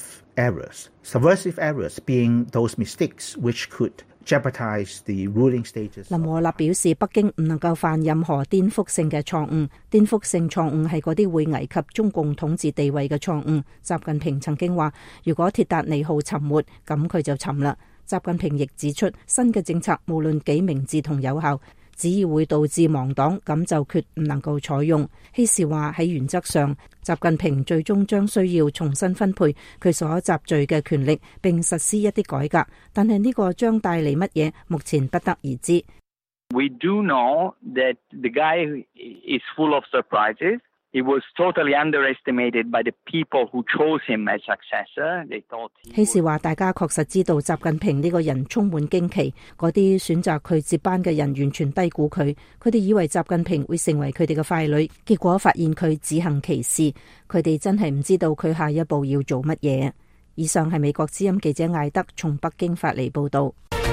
errors being those mistakes which could jeopardize the ruling status. 林和立表示，北京唔能夠犯任何顛覆性嘅錯誤，顛覆性錯誤係嗰啲會危及中共統治地位嘅錯誤。習近平曾經話，如果鐵達尼號沉沒，咁佢就沉啦。習近平亦指出，新嘅政策無論幾明智同有效，只要會導致亡黨，咁就決唔能夠採用。希時話喺原則上，習近平最終將需要重新分配佢所集聚嘅權力，並實施一啲改革，但係呢個將帶嚟乜嘢，目前不得而知。 We do know that the guy is full of surprises. He was totally underestimated by the people who chose him as successor. They thought he 希時話，大家確實知道習近平呢個人充滿驚奇，嗰啲選擇佢接班嘅人完全低估佢，佢哋以為習近平會成為佢哋嘅傀儡，結果發現佢只行其事，佢哋真係唔知道佢下一步要做乜嘢。以上係美國之音記者艾德從北京發嚟報道。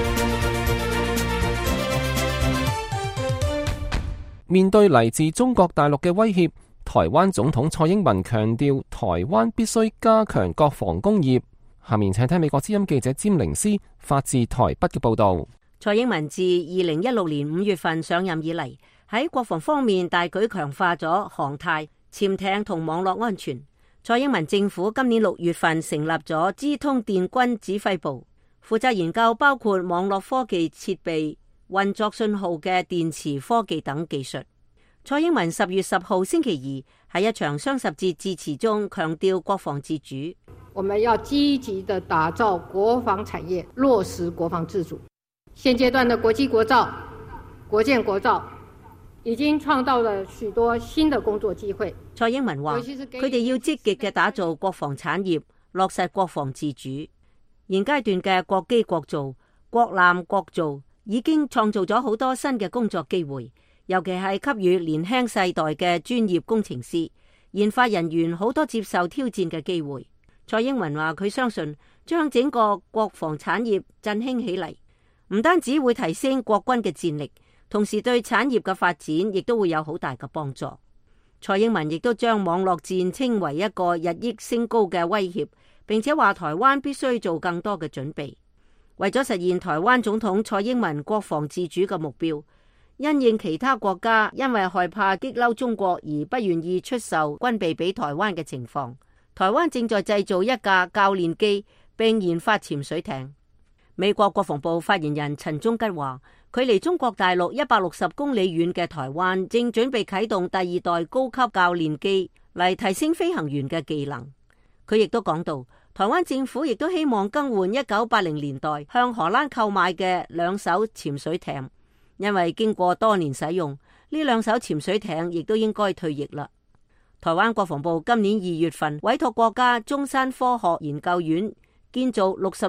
面對嚟自中國大陸嘅威脅，台灣總統蔡英文強調，台灣必須加強國防工業。下面請聽美國之音記者詹寧斯發自台北嘅報道。 蔡英文自2016年5月份上任以嚟，喺國防方面大舉強化咗航太、潛艇同網絡安全。蔡英文政府今年6月份成立咗資通電軍指揮部，負責研究包括網絡科技設備、運作信號嘅電磁科技等技術。蔡英文10月10號星期二喺一場雙十節致辭中強調國防自主。 我們要積極地打造國防產業，落實國防自主。現階段的國際國造、國建國造已經創造了許多新的工作機會。 蔡英文話，佢哋要積極嘅打造國防產業，落實國防自主。現階段嘅國機國造、國艦國造已經創造咗好多新嘅工作機會。尤其係給予年輕世代嘅專業工程師、研發人員好多接受挑戰嘅機會。蔡英文話，佢相信將整個國防產業振興起嚟，唔單止會提升國軍嘅戰力，同時對產業嘅發展亦都會有好大嘅幫助。蔡英文亦都將網絡戰稱為一個日益升高嘅威脅，並且話台灣必須做更多嘅準備，為咗實現台灣總統蔡英文國防自主嘅目標。因應其他國家因為害怕激嬲中國而不願意出售軍備俾台灣嘅情況，台灣正在製造一架教練機並研發潛水艇。美國國防部發言人陳忠吉話，距離中國大陸160公里遠嘅台灣正準備啟動第2代高級教練機嚟提升飛行員嘅技能。佢亦都講到，台灣政府亦都希望更換1980年代向荷蘭購買嘅2艘潛水艇。因為經過多年使用，呢2艘潛水艇亦都應該退役啦。台灣國防部今年2月份委託國家中山科學研究院建造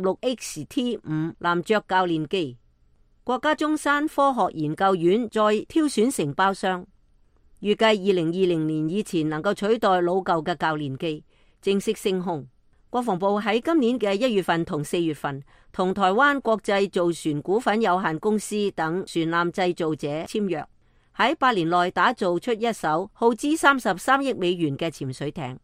66XT5 男爵教練機，國家中山科學研究院再挑選承包商，預計2020年以前能夠取代老舊嘅教練機，正式升空。國防部喺今年嘅1月份同4月份，同台灣國際造船股份有限公司等船艦製造者簽約，喺8年內打造出一艘耗資33億美元嘅潛水艇。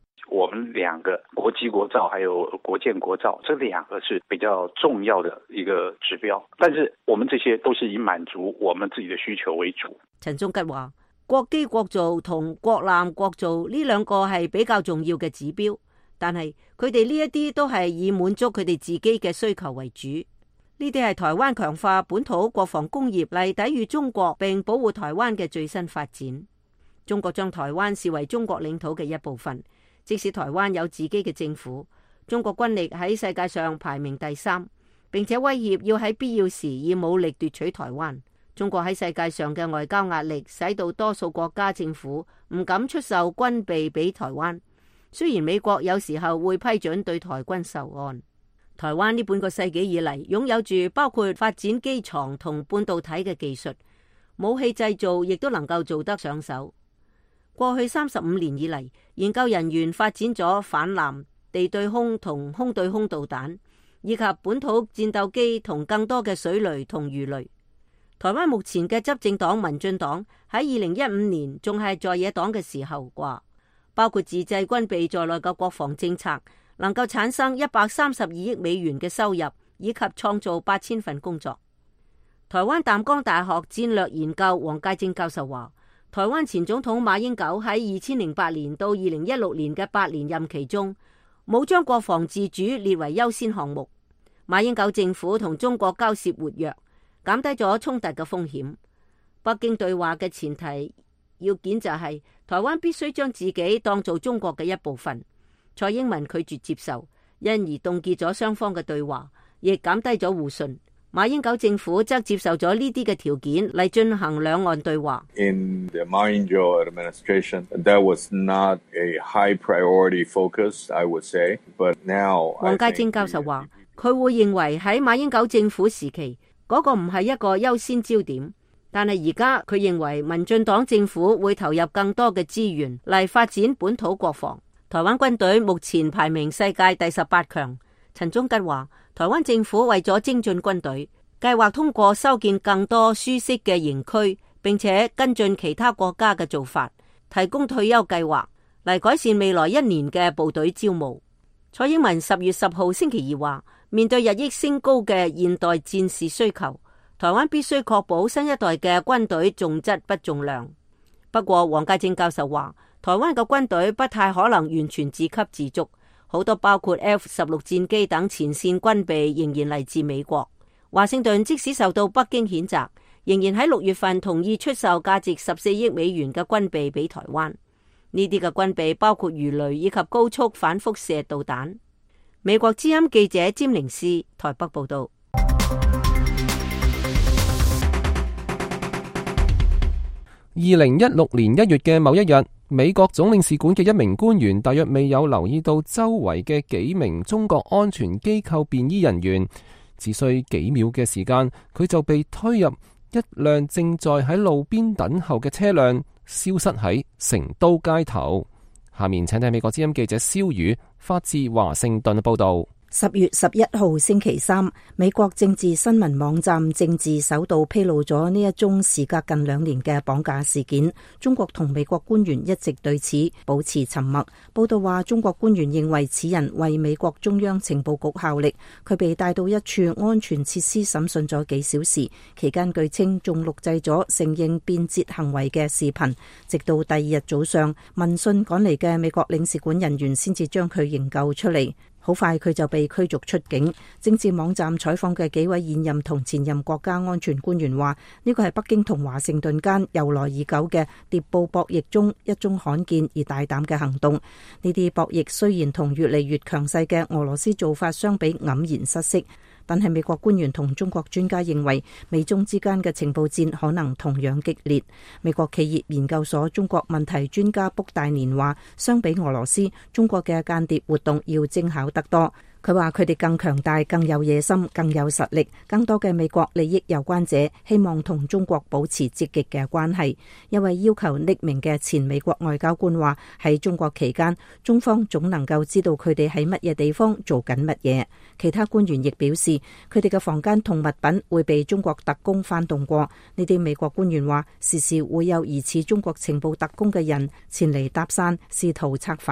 我們兩個國際國造還有國建國造，這兩個是比較重要的一個指標。但是我們這些都是以滿足我們自己的需求為主。 陳忠吉話：國機國造同國艦國造呢兩個係比較重要嘅指標，但係佢哋呢一啲都係以滿足佢哋自己嘅需求為主。呢啲係台灣強化本土國防工業嚟抵禦中國並保護台灣嘅最新發展。中國將台灣視為中國領土嘅一部分，即使台灣有自己嘅政府，中國軍力喺世界上排名第3，並且威脅要喺必要時以武力奪取台灣。中國喺世界上嘅外交壓力，使到多數國家政府唔敢出售軍備俾台灣。雖然美國有時候會批准對台軍售案。台灣呢半個世紀以嚟，擁有住包括發展機床同半導體嘅技術，武器製造亦都能夠做得上手。過去35年以嚟，研究人員發展咗反艦、地對空同空對空導彈，以及本土戰鬥機同更多嘅水雷同魚雷。台灣目前嘅執政黨民進黨喺2015年仲係在野黨嘅時候話，包括自製軍備在內嘅國防政策能夠產生132億美元嘅收入，以及創造8000份工作。台灣淡江大學戰略研究黃介正教授話，台灣前總統馬英九喺2008年到2016年嘅8年任期中，冇將國防自主列為優先項目。馬英九政府同中國交涉活躍，減低咗衝突嘅風險。北京對話嘅前提要件就係台灣必須將自己當做中國嘅一部分。蔡英文拒絕接受，因而凍結咗雙方嘅對話，亦減低咗互信。馬英九政府則接受咗呢啲嘅條件嚟進行兩岸對話。 In the Ma Ying-jeou administration, that was not a high priority focus, I would say. But now, 黃介正教授話，佢會認為喺馬英九政府時期嗰個唔係一個優先焦點，但係而家佢認為民進黨政府會投入更多嘅資源嚟發展本土國防。台灣軍隊目前排名世界第18強。陳忠吉話，台灣政府為咗精進軍隊，計劃通過修建更多舒適嘅營區，並且跟進其他國家嘅做法，提供退休計劃嚟改善未來1年嘅部隊招募。蔡英文10月10號星期二話，面對日益升高嘅現代戰士需求，台灣必須確保新一代嘅軍隊重質不重量。不過黃介正教授話，台灣嘅軍隊不太可能完全自給自足，好多包括 F-16 戰機等前線軍備仍然嚟自美國。華盛頓即使受到北京譴責，仍然喺6月份同意出售價值14億美元嘅軍備俾台灣。呢啲嘅軍備包括魚雷以及高速反輻射導彈。美國之音記者詹寧斯台北報道。 2016年1月嘅某一日，美國總領事館嘅一名官員大約未有留意到周圍嘅幾名中國安全機構便衣人員，只需幾秒嘅時間，佢就被推入一輛正在喺路邊等候嘅車輛，消失喺成都街頭。下面請睇美國之音記者蕭宇發自華盛頓報道。 10月11號星期三，美國政治新聞網站政治首度披露咗呢一宗時隔近2年嘅綁架事件。中國同美國官員一直對此保持沉默。報道話，中國官員認為此人為美國中央情報局效力。佢被帶到一處安全設施審訊咗幾小時，期間據稱仲錄製咗承認變節行為嘅視頻。直到第2日早上，聞訊趕嚟嘅美國領事館人員先至將佢營救出嚟。好快佢就被驅逐出境。政治網站採訪嘅幾位現任同前任國家安全官員話，呢個係北京同華盛頓間由來已久嘅諜報博弈中一宗罕見而大膽嘅行動。呢啲博弈雖然同越嚟越強勢嘅俄羅斯做法相比黯然失色，但係美國官員同中國專家認為，美中之間嘅情報戰可能同樣激烈。美國企業研究所中國問題專家卜大年話，相比俄羅斯，中國嘅間諜活動要精巧得多。佢話佢哋更強大、更有野心、更有實力。更多嘅美國利益有關者希望同中國保持積極嘅關係。一位要求匿名嘅前美國外交官話，喺中國期間，中方總能夠知道佢哋喺乜嘢地方做緊乜嘢。其他官員亦表示，佢哋嘅房間同物品會被中國特工翻動過。呢啲美國官員話，時時會有疑似中國情報特工嘅人前嚟搭訕，試圖策反。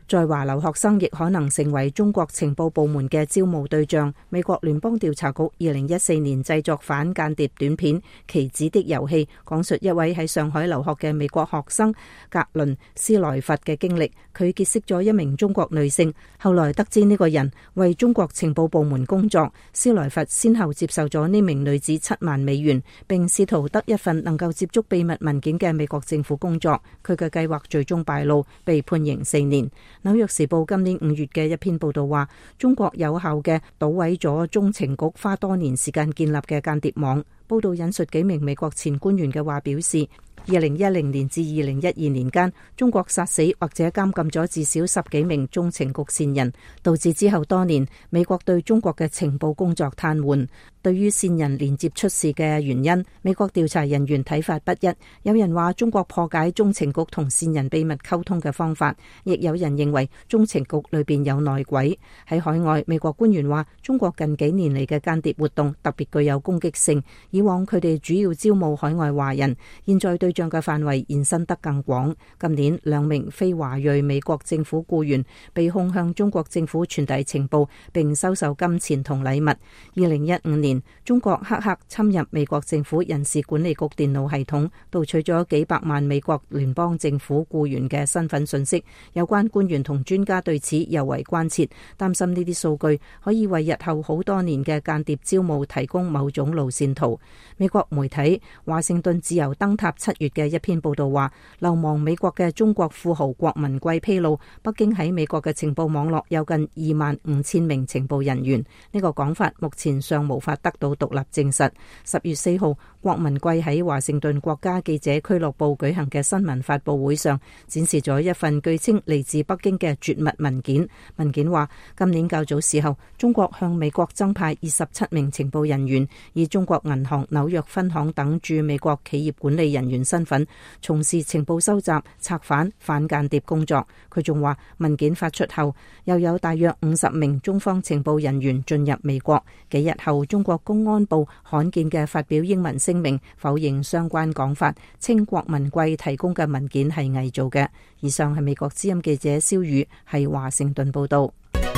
在華留學生亦可能成為中國情報部門嘅招募對象。美國聯邦調查局2014年製作反間諜短片《棋子的遊戲》，講述一位喺上海留學嘅美國學生格倫斯萊弗嘅經歷。佢結識咗一名中國女性，後來得知呢個人為中國情報部門工作。斯萊弗先後接受咗呢名女子7萬美元，並試圖得一份能夠接觸秘密文件嘅美國政府工作。佢嘅計劃最終敗露，被判刑4年。紐約時報今年5月嘅一篇報道話，中國有效嘅搗毀咗中情局花多年時間建立嘅間諜網。報道引述幾名美國前官員嘅話表示，2010年至2012年間，中國殺死或者監禁咗至少10幾名中情局線人，導致之後多年美國對中國嘅情報工作癱瘓。對於線人連接出事嘅原因，美國調查人員睇法不一。有人話中國破解中情局同線人秘密溝通嘅方法，亦有人認為中情局裏邊有內鬼。喺海外，美國官員話中國近幾年嚟嘅間諜活動特別具有攻擊性。以往佢哋主要招募海外華人，現在對象嘅範圍延伸得更廣。今年2名非華裔美國政府僱員被控向中國政府傳遞情報並收受金錢同禮物。2015年，中國黑客侵入美國政府人事管理局電腦系統，盜取咗幾百萬美國聯邦政府僱員嘅身份信息。有關官員同專家對此尤為關切，擔心呢啲數據可以為日後好多年嘅間諜招募提供某種路線圖。美國媒體華盛頓自由燈塔7月嘅一篇報道話，流亡美國嘅中國富豪郭文貴披露，北京喺美國嘅情報網絡有近25,000名情報人員。呢個講法目前尚無法得到獨立證實。10月4號，郭文貴喺華盛頓國家記者俱樂部舉行嘅新聞發佈會上，展示咗一份據稱嚟自北京嘅絕密文件。文件話，今年較早時候，中國向美國增派27名情報人員，以中國銀行紐約分行等駐美國企業管理人員身份，從事情報收集、策反、反間諜工作。佢仲話，文件發出後，又有大約50名中方情報人員進入美國。幾日後，中國公安部罕見嘅發表英文聲明，否認相關講法，稱郭文貴提供嘅文件係偽造嘅。以上係美國之音記者蕭宇喺華盛頓報道。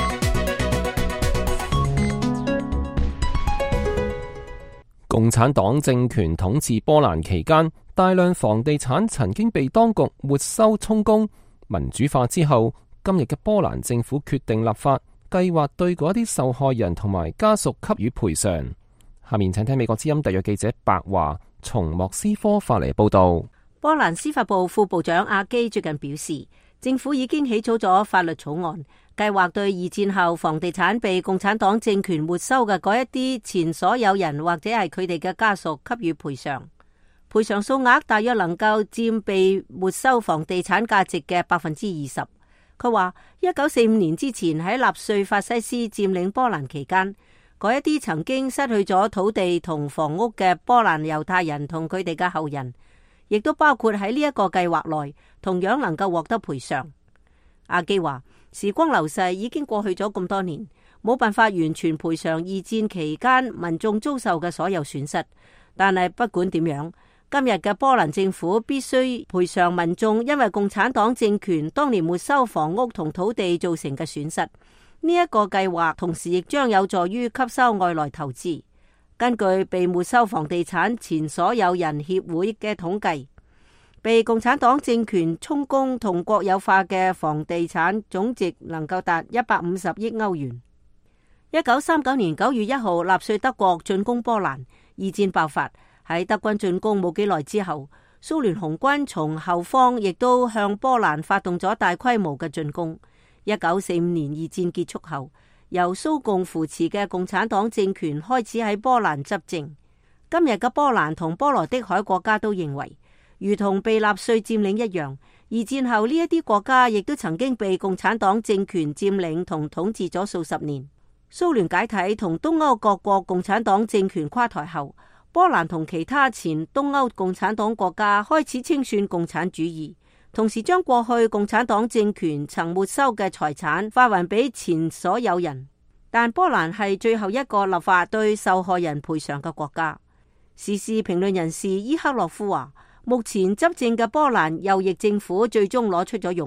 共產黨政權統治波蘭期間，大量房地產曾經被當局沒收充公。民主化之後，今日嘅波蘭政府決定立法，計劃對嗰啲受害人同埋家屬給予賠償。下面請聽美國之音特約記者白華從莫斯科發嚟報道。 波蘭司法部副部長阿基最近表示，政府已經起草咗法律草案，計劃對二戰後房地產被共產黨政權沒收嘅嗰一啲前所有人或者係佢哋嘅家屬給予賠償。賠償數額大約能夠佔被沒收房地產價值嘅20%。佢話，1945年之前喺納粹法西斯佔領波蘭期間，嗰一啲曾經失去咗土地同房屋嘅波蘭猶太人同佢哋嘅後人，亦都包括喺呢一個計劃內，同樣能夠獲得賠償。阿基話，時光流逝已經過去咗咁多年，冇辦法完全賠償二戰期間民眾遭受嘅所有損失。但係不管點樣，今日嘅波蘭政府必須賠償民眾因為共產黨政權當年沒收房屋同土地造成嘅損失。呢一個計劃同時亦將有助於吸收外來投資。根據被沒收房地產前所有人協會嘅統計，被共產黨政權充公同國有化嘅房地產總值能夠達150億歐元。1939年9月1號，納粹德國進攻波蘭，二戰爆發。喺德軍進攻冇幾耐之後，蘇聯紅軍從後方亦都向波蘭發動咗大規模嘅進攻。1945年二戰結束後，由蘇共扶持嘅共產黨政權開始喺波蘭執政。今日嘅波蘭同波羅的海國家都認為，如同被納粹佔領一樣，二戰後呢一啲國家亦都曾經被共產黨政權佔領同統治咗數十年。蘇聯解體同東歐各國共產黨政權垮台後，波蘭同其他前東歐共產黨國家開始清算共產主義，同時將過去共產黨政權曾沒收嘅財產發還俾前所有人。但波蘭係最後一個立法對受害人賠償嘅國家。時事評論人士伊克洛夫話，目前執政嘅波蘭右翼政府最終攞出咗勇氣。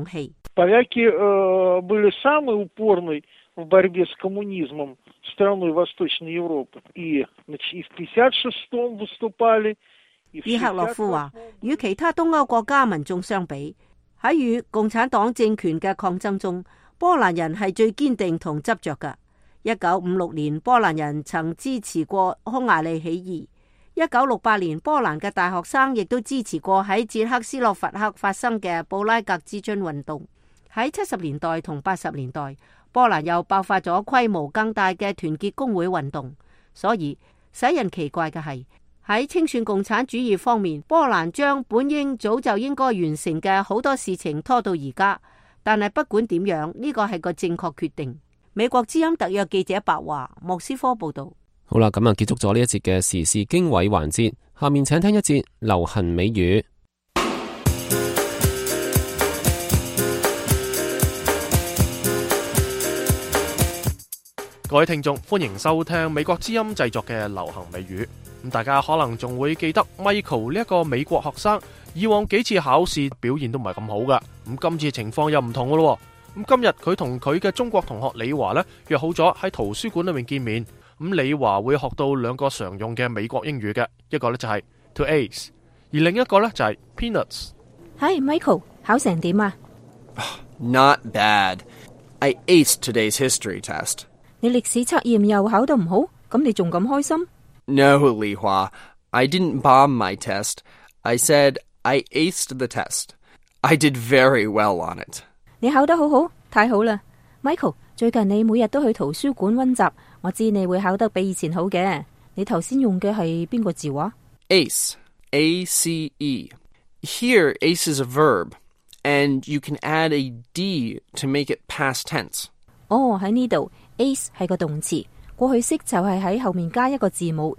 Поляки были самой упорной в борьбе с коммунизмом страной Восточной Европы. И в 56-м выступали. 伊克洛夫話，與其他東歐國家民眾相比，喺與共產黨政權嘅抗爭中，波蘭人係最堅定同執着嘅。1956年，波蘭人曾支持過匈牙利起義。1968年，波蘭嘅大學生亦都支持過喺捷克斯洛伐克發生嘅布拉格之春運動。喺70年代同80年代，波蘭又爆發咗規模更大嘅團結工會運動。所以使人奇怪嘅係，喺清算共產主義方面，波蘭將本應早就應該完成嘅好多事情拖到而家。但係不管點樣，呢個係個正確決定。美國之音特約記者白華，莫斯科報道。 好啦，咁啊結束咗呢一節嘅時事經緯環節，下面請聽一節流行美語。 各位聽眾，歡迎收聽美國之音製作嘅流行美語。咁大家可能仲會記得 Michael 呢一個美國學生，以往幾次考試表現都唔係咁好噶。咁今次情況又唔同噶咯。咁今日佢同佢嘅中國同學李華呢，約好咗喺圖書館裏面見面。咁李華會學到兩個常用嘅美國英語嘅，一個呢就係 to ace， 而另一個呢就係 peanuts。 Hi Michael， 考成點啊？ Not bad. I aced today's history test. 你歷史測驗又考得唔好，咁你仲咁開心？ No, Li Hua. I didn't bomb my test. I said I aced the test. I did very well on it. 你考得好好，太好啦 ！Michael， 最近你每日都去圖書館溫習，我知你會考得比以前好嘅。你頭先用嘅係邊個字話？ Ace. A-C-E. Here, ace is a verb, and you can add a D to make it past tense. 哦，喺呢度 ace 係個動詞，過去式就係喺後面加一個字母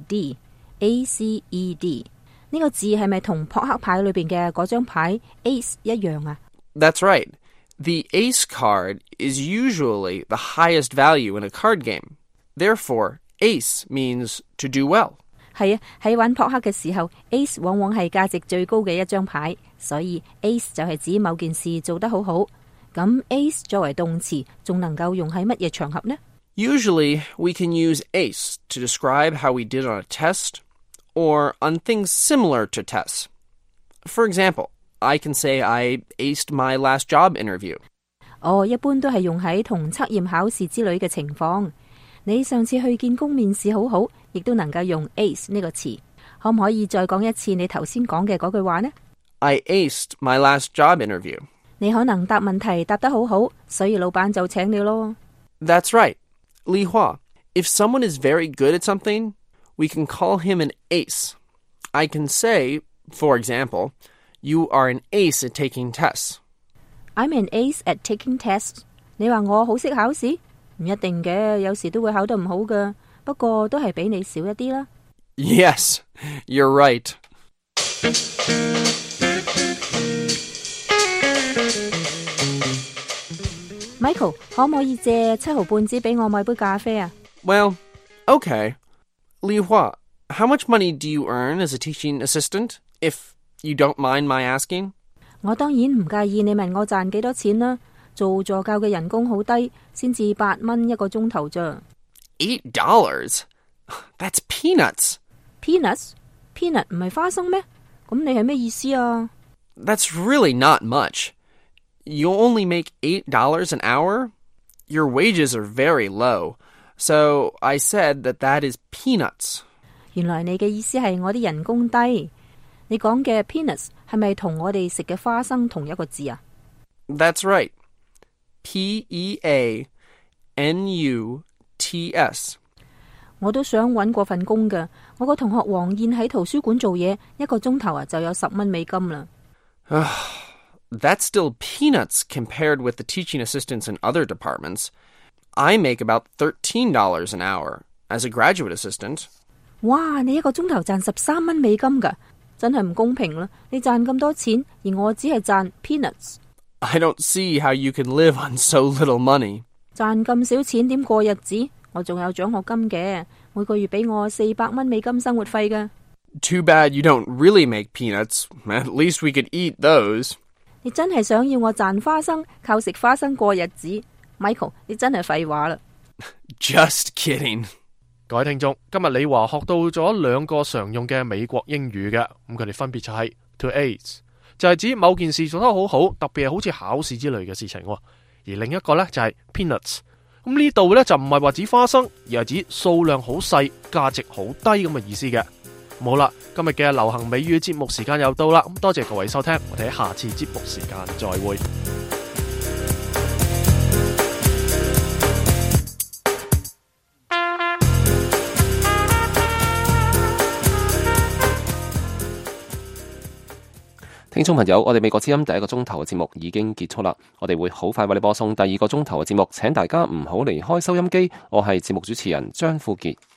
D，A-C-E-D。呢個字係咪同撲克牌裏邊嘅嗰張牌 ace 一樣啊？ That's right. The ace card is usually the highest value in a card game. Therefore, ace means to do well. 係啊，喺玩撲克嘅時候 ，ace 往往係價值最高嘅一張牌，所以 ace 就係指某件事做得好好。咁 ace 作為動詞，仲能夠用喺乜嘢場合呢？ Usually, we can use ace to describe how we did on a test or on things similar to tests. For example, I can say I aced my last job interview. 哦，一般都係用喺同測驗考試之類嘅情況。你上次去見工面試好好，亦都能夠用 ace 呢個詞。可唔可以再講一次你頭先講嘅嗰句話呢？ I aced my last job interview. 你可能答問題答得好好，所以老闆就請你咯。 That's right. Li Hua, if someone is very good at something, we can call him an ace. I can say, for example, you are an ace at taking tests. I'm an ace at taking tests. 你話我好識考試？唔一定嘅，有時都會考得唔好㗎。不過都係比你少一啲啦。 Yes, you're right. Michael， 可唔可以借7毫半紙俾我買杯咖啡啊？ Well, okay. Li Hua, how much money do you earn as a teaching assistant, if you don't mind my asking? 我當然唔介意你問我賺幾多錢啦。做助教嘅人工好低，先至8蚊一個鐘頭咋。 $8? That's peanuts. Peanuts? Peanut 唔係花生咩？咁你係咩意思啊？ That's really not much. You only make $8 an hour? Your wages are very low. So I said that is peanuts. 原來你嘅意思係我啲人工低。你講嘅 peanuts 係咪同我哋食嘅花生同一個字啊？ That's right. P-E-A-N-U-T-S. 我都想搵過份工㗎。我個同學黃燕喺圖書館做嘢，1個鐘頭就有10蚊美金啦。 That's still peanuts compared with the teaching assistants in other departments. I make about $13 an hour as a graduate assistant. 哇，你1個鐘頭賺13蚊美金㗎，真係唔公平啦！你賺咁多錢，而我只係賺 peanuts。 I don't see how you can live on so little money. 賺咁少錢點過日子？我仲有獎學金嘅，每個月俾我400蚊美金生活費㗎。 Too bad you don't really make peanuts. At least we could eat those. 你真係想要我賺花生，靠食花生過日子 ？Michael， 你真係廢話啦。 Just kidding。 各位聽眾，今日李華學到咗2個常用嘅美國英語嘅，咁佢哋分別就係 to ace， 就係指某件事做得好好，特別係好似考試之類嘅事情，而另一個呢，就係 peanuts。咁呢度呢，就唔係話指花生，而係指數量好細、價值好低咁嘅意思嘅。好啦，今日嘅流行美語節目時間又到啦，咁多謝各位收聽，我哋喺下次節目時間再會。 聽眾朋友，我哋美國之音第1個鐘頭嘅節目已經結束啦，我哋會好快為你播送第2個鐘頭嘅節目，請大家唔好離開收音機。我係節目主持人張富傑。